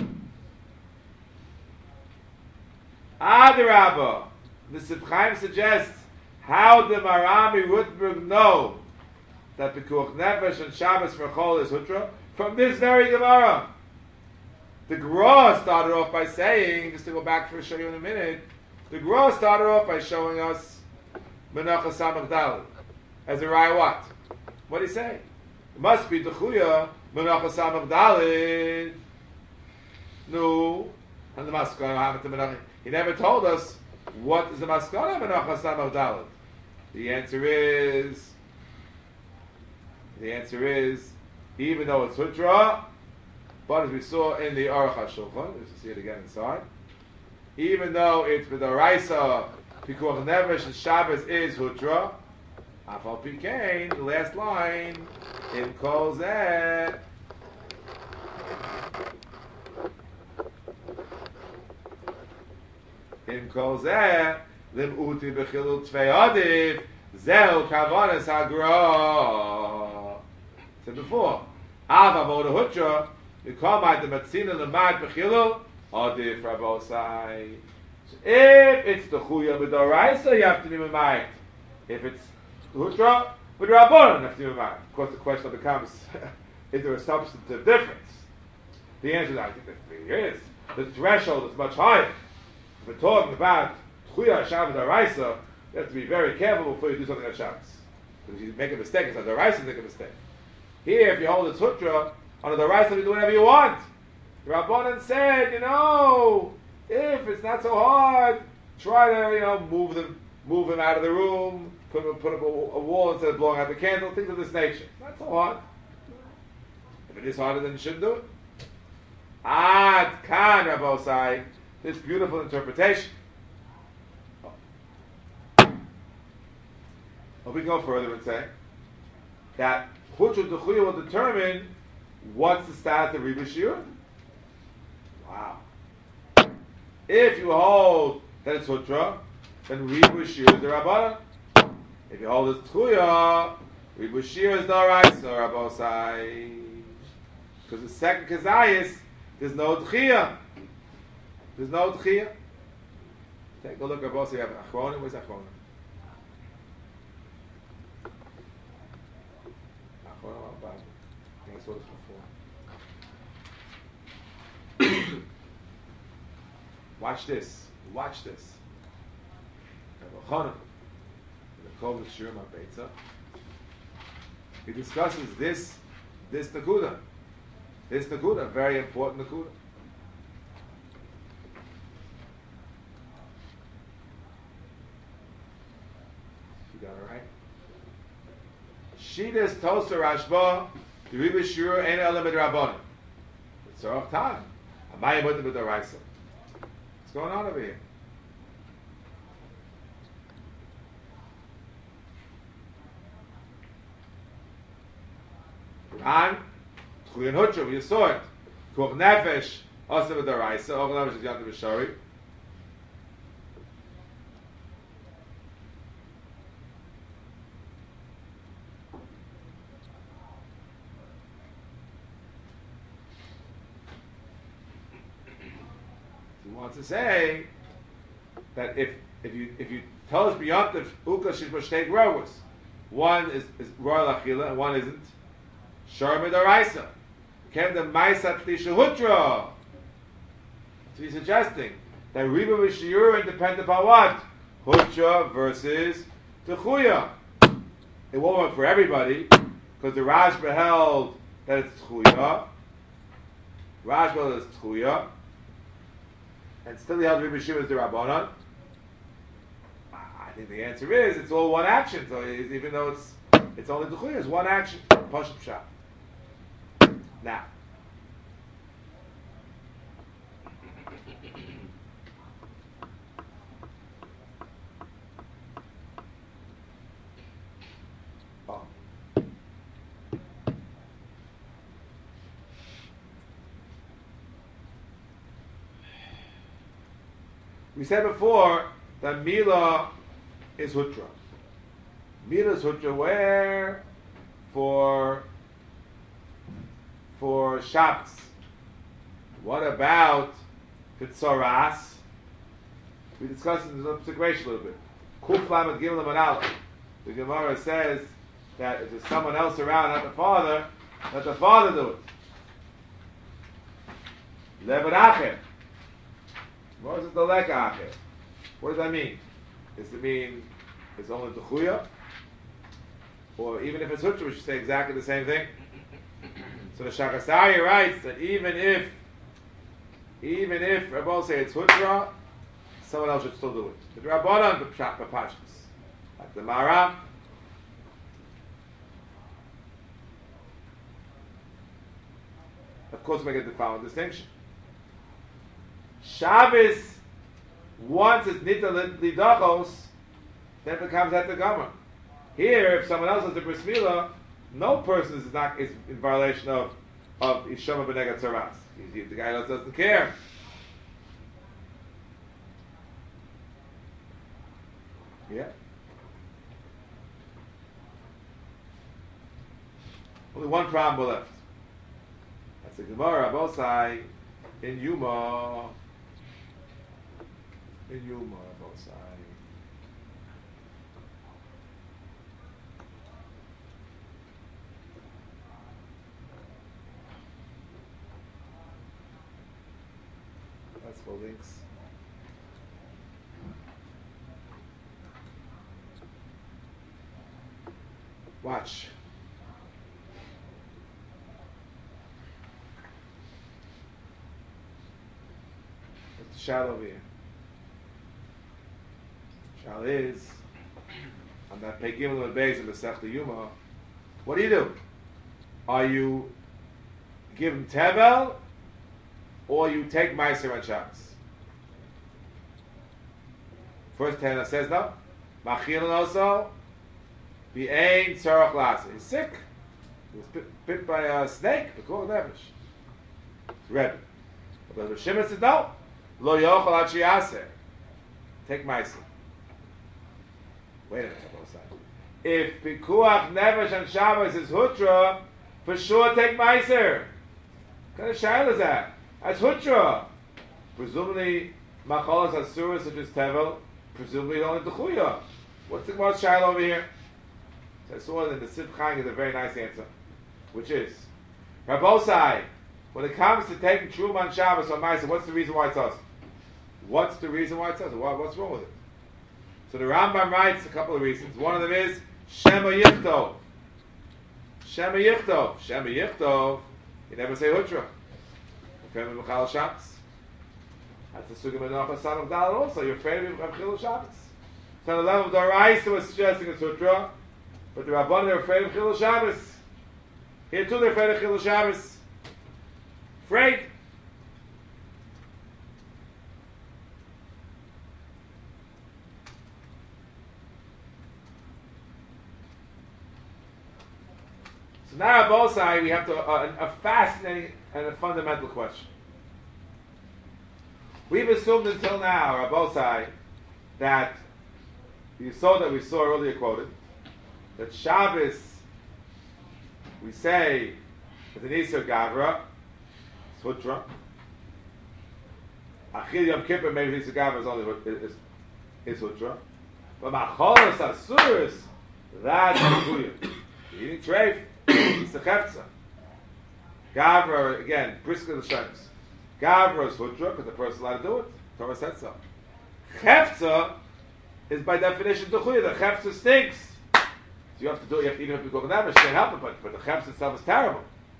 Adarabba. The Sif Chaim suggests, how did Marami Rutberg know that the Pikuach Nefesh and Shabbos for Chol is Hutra? From this very Gemara. The Gra started off by saying, just to go back for show you in a minute, the Gra started off by showing us Menachos Samach Dalet. As a Raya what? What did he say? It must be Techuya Menachos Samach Dalet. No. And the Maskana happened to Menachos. He never told us what is the Maskana Menachos Samach Dalet. The answer is, the answer is, even though it's Hutra, but as we saw in the Aruch HaShulchan, let's see it again inside, even though it's with the Raisa, Pikuach Nefesh and Shabbos is Hutra, Afal Pikein, the last line, in Kol Zeh, in Kol Zeh, Lim Uti B'chilul Tvei Adif, Zel Kavanas Hagra. Said before, Ava Moda Hutra, you come at the Matzina Lemad B'chilul, Adif Rabosai. So if it's the Chuya B'doraisa, you have to be Mamait. If it's Hutra, with Rabbanan, you have to be Mamait. Of course, the question becomes, is there a substantive difference? The answer is, I think there is. The threshold is much higher. If we're talking about Chuya Shabbos Doraisa, you have to be very careful before you do something on Shabbos. Because if you make a mistake, it's on Doraisa, you make a mistake. Here, if you hold the sutra, under the right side, you do whatever you want. The Rabbanan said, you know, if it's not so hard, try to, you know, move them, move him out of the room, put put up a, a wall instead of blowing out the candle, things of this nature. Not so hard. If it is harder, then you shouldn't do it. Ad kan Rabbosai, this beautiful interpretation. Well, we can go further and say that Hutra Dechuya will determine what's the status of Riba Shir. Wow. If you hold that it's Hutra, then Riba Shir is the Rabbanan. If you hold it's Dechuya, Riba Shir is the Raisa Rabbosai. Because the second Kazayas, there's no Dechuya. There's no Dechuya. Take a look at Rabbosai. You have Achronim. Where's Achronim? I think I saw this before. Watch this. Watch this. He discusses this, this Nakuda. This Nakuda, very important Nakuda. You got it right? Shidas Tosa Rashba, the Riba Shur Ein Elam Rabbanim. It's Tzarach Tan. Amayim Mutim B'Doraisa. What's going on over here? Quran, Tchuyin Hutra, we saw it. Kuch Nefesh, Asa B'Doraisa, Kuch Nefesh is Yantav B'Shari. To say that if if you if you tell us beyond the uka she's state rowers, one is, is royal achila and one isn't. Sharma daraisa. Came the ma'isa tlisha hutra. So he's suggesting that riba v'shiyur depend upon what? Hutra versus techuya. It won't work for everybody because the Rashba held that it's techuya. Rashba held it's techuya. And still he held Riba Shir as the Rabbanan. I think the answer is it's all one action. So even though it's it's only the Chuya, it's one action. Pashup Pshat. Now, oh. We said before that Mila is Hutra. Mila is Hutra where? For for Shabbos. What about Fitzoras? We discussed in the integration a little bit. Kuf Lamed Gimel Manal. The Gemara says that if there's someone else around, not the father, let the father do it. Levad Acher. What is it the leka acher? What does that mean? Does it mean it's only techuya? Or even if it's hutra, we should say exactly the same thing? So the Shakasari writes that even if even if Rabbi say it's hutra, someone else should still do it. The Rabbanan b'pashtus. Like the Mara. Of course we get the following distinction. Shabbos, once it's nita lidachos, then it becomes at the Gomer. Here, if someone else has the bris milah, no person is not is in violation of of Ishama B'Negat Saras. The guy else doesn't care. Yeah. Only one problem left. That's the Gemara, Bosai, in Yuma. In Yuma, Bosai. That's for links. Watch. shal over here. Shal is on that Pei Gimel and Beis in the Masechta Yuma. What do you do? Are you give him tevel, or you take meiser on Shabbos? First Tana says no. Machilin also. He ain't tzarach lasa. He's sick. He was bit, bit by a snake. B'kol nefesh. It's red. But the Shimon says no. Lo yochel ad sheyaseh. Take meiser. Wait a minute. If pikuach nefesh on Shabbos is hutra, for sure take meiser. What kind of shaila is that? That's hutra. Presumably, machalas asuras such as tevel. Presumably, only the chuya. What's the most shaila over here? So I saw that the Sif Chaim is a very nice answer, which is Rabosai. When it comes to taking Truma on Shabbos or Meiser, what's the reason why it's us? What's the reason why it's us? What, what's wrong with it? So the Rambam writes a couple of reasons. One of them is Shema Yichtov. Shema Yichtov. Shema Yichtov. You never say Hutra. You're afraid of Chilul Shabbos. That's the Sugim Menachah son of Dal also. You're afraid of Chilul Shabbos. So on the level of the Raisa was suggesting it's Hutra, but the Rabbanim are afraid of Chilul Shabbos. Here too they're afraid of Chilul Shabbos. Afraid. So now on both sides we have to, uh, a fascinating and a fundamental question. We've assumed until now, on both sides, that you saw that we saw earlier quoted, that Shabbos, we say, is an Isser Gavra, it's Hutra. Achil Yom Kippur, maybe Isser Gavra is only is, is Hutra. But Macholas Asuris, that's Hutra. You're eating treif, it's a Chefza. Gavra, again, Brisker the Shems. Gavra is Hutra, because the person is allowed to do it. Torah said so. Chefza is by definition Duchuya. The Chefza stinks. So you have to do it, you have to, even if you go to that, you can't help it, but, but the Chefza itself is terrible.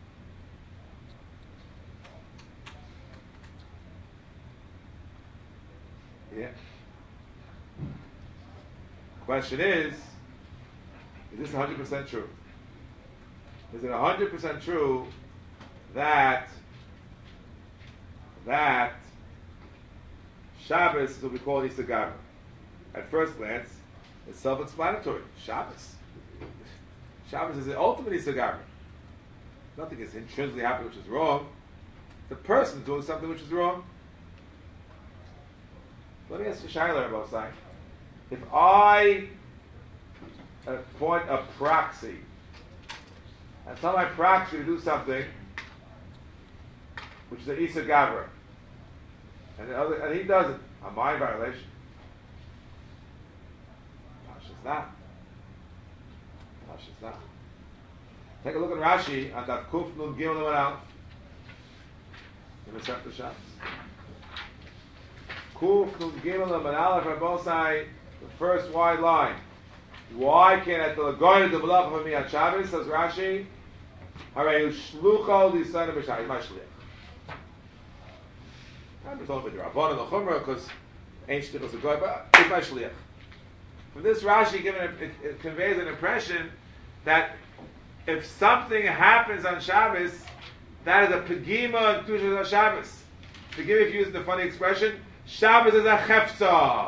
Yeah. The question is, is this one hundred percent true? Is it one hundred percent true that that Shabbos is what we call Isser Gavra? At first glance, it's self-explanatory. Shabbos. Shabbos is the ultimate Isser Gavra. Nothing is intrinsically happening which is wrong. The person is doing something which is wrong. Let me ask you Shaila about something. If I appoint a proxy and tell my proxy to do something which is an Isser Gavra, and, the other, and he doesn't, am I in violation? It's not. It's not. Take a look at Rashi on that Kuf Nun Gimel Nun Aleph in the Masechta Shabbos. Kuf Nun Gimel Nun Aleph on both sides, the first wide line. Why can't I tell a guy to do malacha for me on Shabbos? Says Rashi, Harayu Shlucho L'Yisrael B'Shai. He's my shliach. I'm just talking about the Rabban and the Chumrah because ain't shlichus a guy, but he's my shliach. From this Rashi, given it, it, it conveys an impression that if something happens on Shabbos, that is a pegima and tushas on Shabbos. Forgive me if you use the funny expression. Shabbos is a chefza.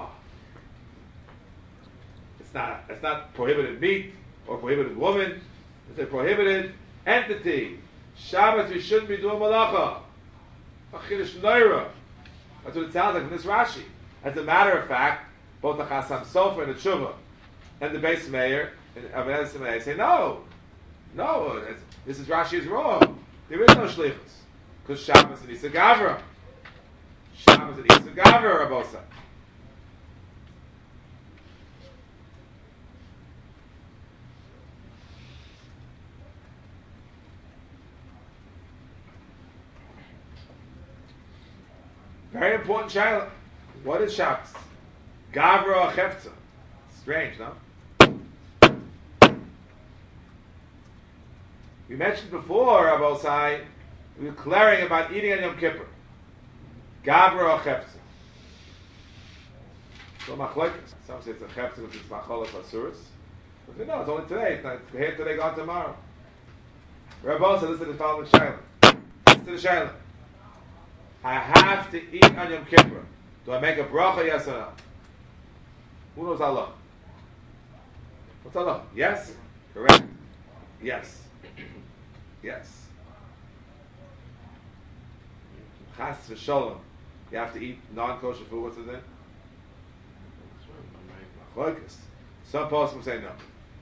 It's not. It's not prohibited meat or prohibited woman. It's a prohibited entity. Shabbos, we shouldn't be doing malacha. Achilish noira. That's what it sounds like from this Rashi. As a matter of fact, both the Chasam Sofer and the Tshuva and the Beis Meir and Avinez Meir say no, no, this is Rashi is wrong. There is no shlichus because Shabbos and Isser Gavra, Shabbos and Isser Gavra, Rabosa. Very important child. What is Shabbos? Gavra or Chefza? Strange, no? We mentioned before, Rabosai, we were declaring about eating on Yom Kippur. Gavra or Chefza? So machlokes. Some say it's a chefetz which is macholot asuris. But you know, it's only today. It's not it's here today, gone tomorrow. Rabbi said, listen to the following shayla. Listen to the shayla. I have to eat on Yom Kippur. Do I make a bracha? Yes or no? Who knows Allah? What's Allah? Yes? Correct. Yes. Yes. Chas v'sholom. You have to eat non-kosher food. What's it then? Focus. Some poskim say no.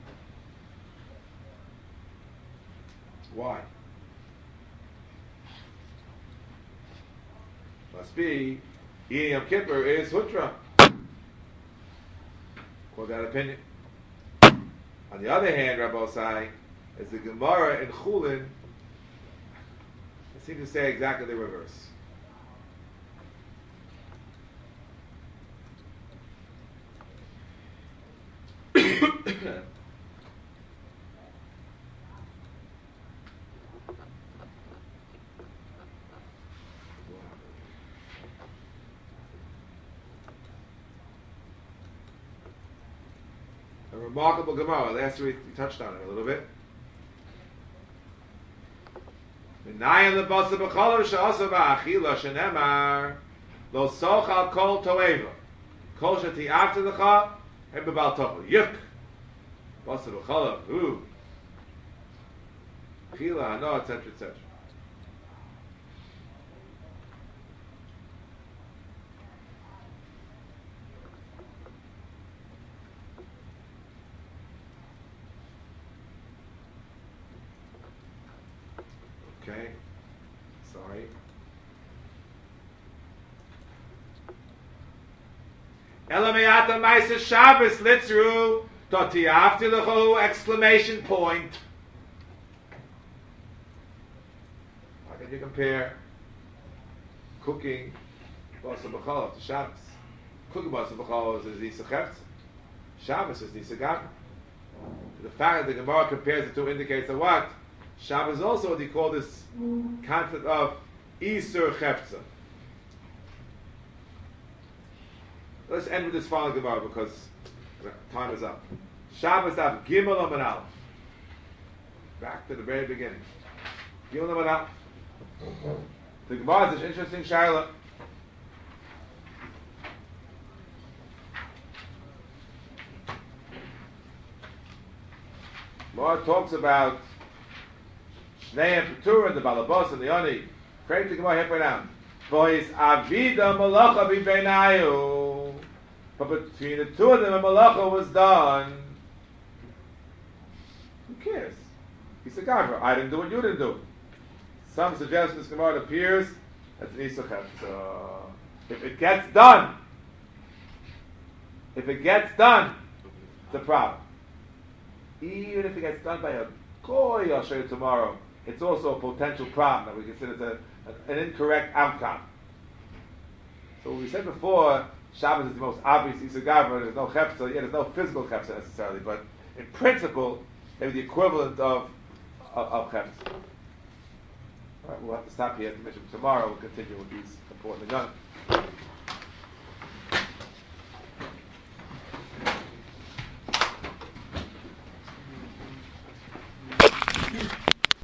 Why? Must be eating Yom Kippur is hutra. Quote that opinion. On the other hand, Rabbi Sai, is the Gemara in Chulin, it seems to say exactly the reverse. A remarkable Gemara. Last week we touched on it a little bit. V'nayin lebasa b'cholav she'asa ba'achila shenemar lo sochal kol toeva kol sheti after the cha and b'bal tochel yuk basa b'cholav ooh achila hano etc etc. Okay, sorry. Elameyata Maisa Shabbos Litzru Toti after the whole exclamation point. How can you compare cooking Basa B'chalav to Shabbos? Cooking Basa B'chalav is Nisa Chefetz. Shabbos is Nisa Gavra. The fact that the Gemara compares the two indicates that what? Shabbos also what they call this concept of Isur Chefza. Let's end with this final Gemara because time is up. Shabbos have Gimel Amud Aleph. Back to the very beginning. Gimel Amud Aleph. The Gemara is an interesting shayla. Gemara talks about Shnei and Petur and the Balabos and the Oni. Pray to Gemara here now. Boys Avida Malacha B'Beinayu. But between the two of them, a Malacha was done. Who cares? He's a gavra. I didn't do what you didn't do. Some suggest this Gemara appears as an Isachet. So if it gets done, if it gets done, it's a problem. Even if it gets done by a goy, I'll show you tomorrow. It's also a potential problem that we consider as a, an incorrect outcome. So we said before, Shabbos is the most obvious Isur Gavra. There's no chefza. Yeah, there's no physical chefza necessarily, but in principle, maybe the equivalent of of, of chefza. All right, we'll have to stop here. Tomorrow we'll continue with these important guns.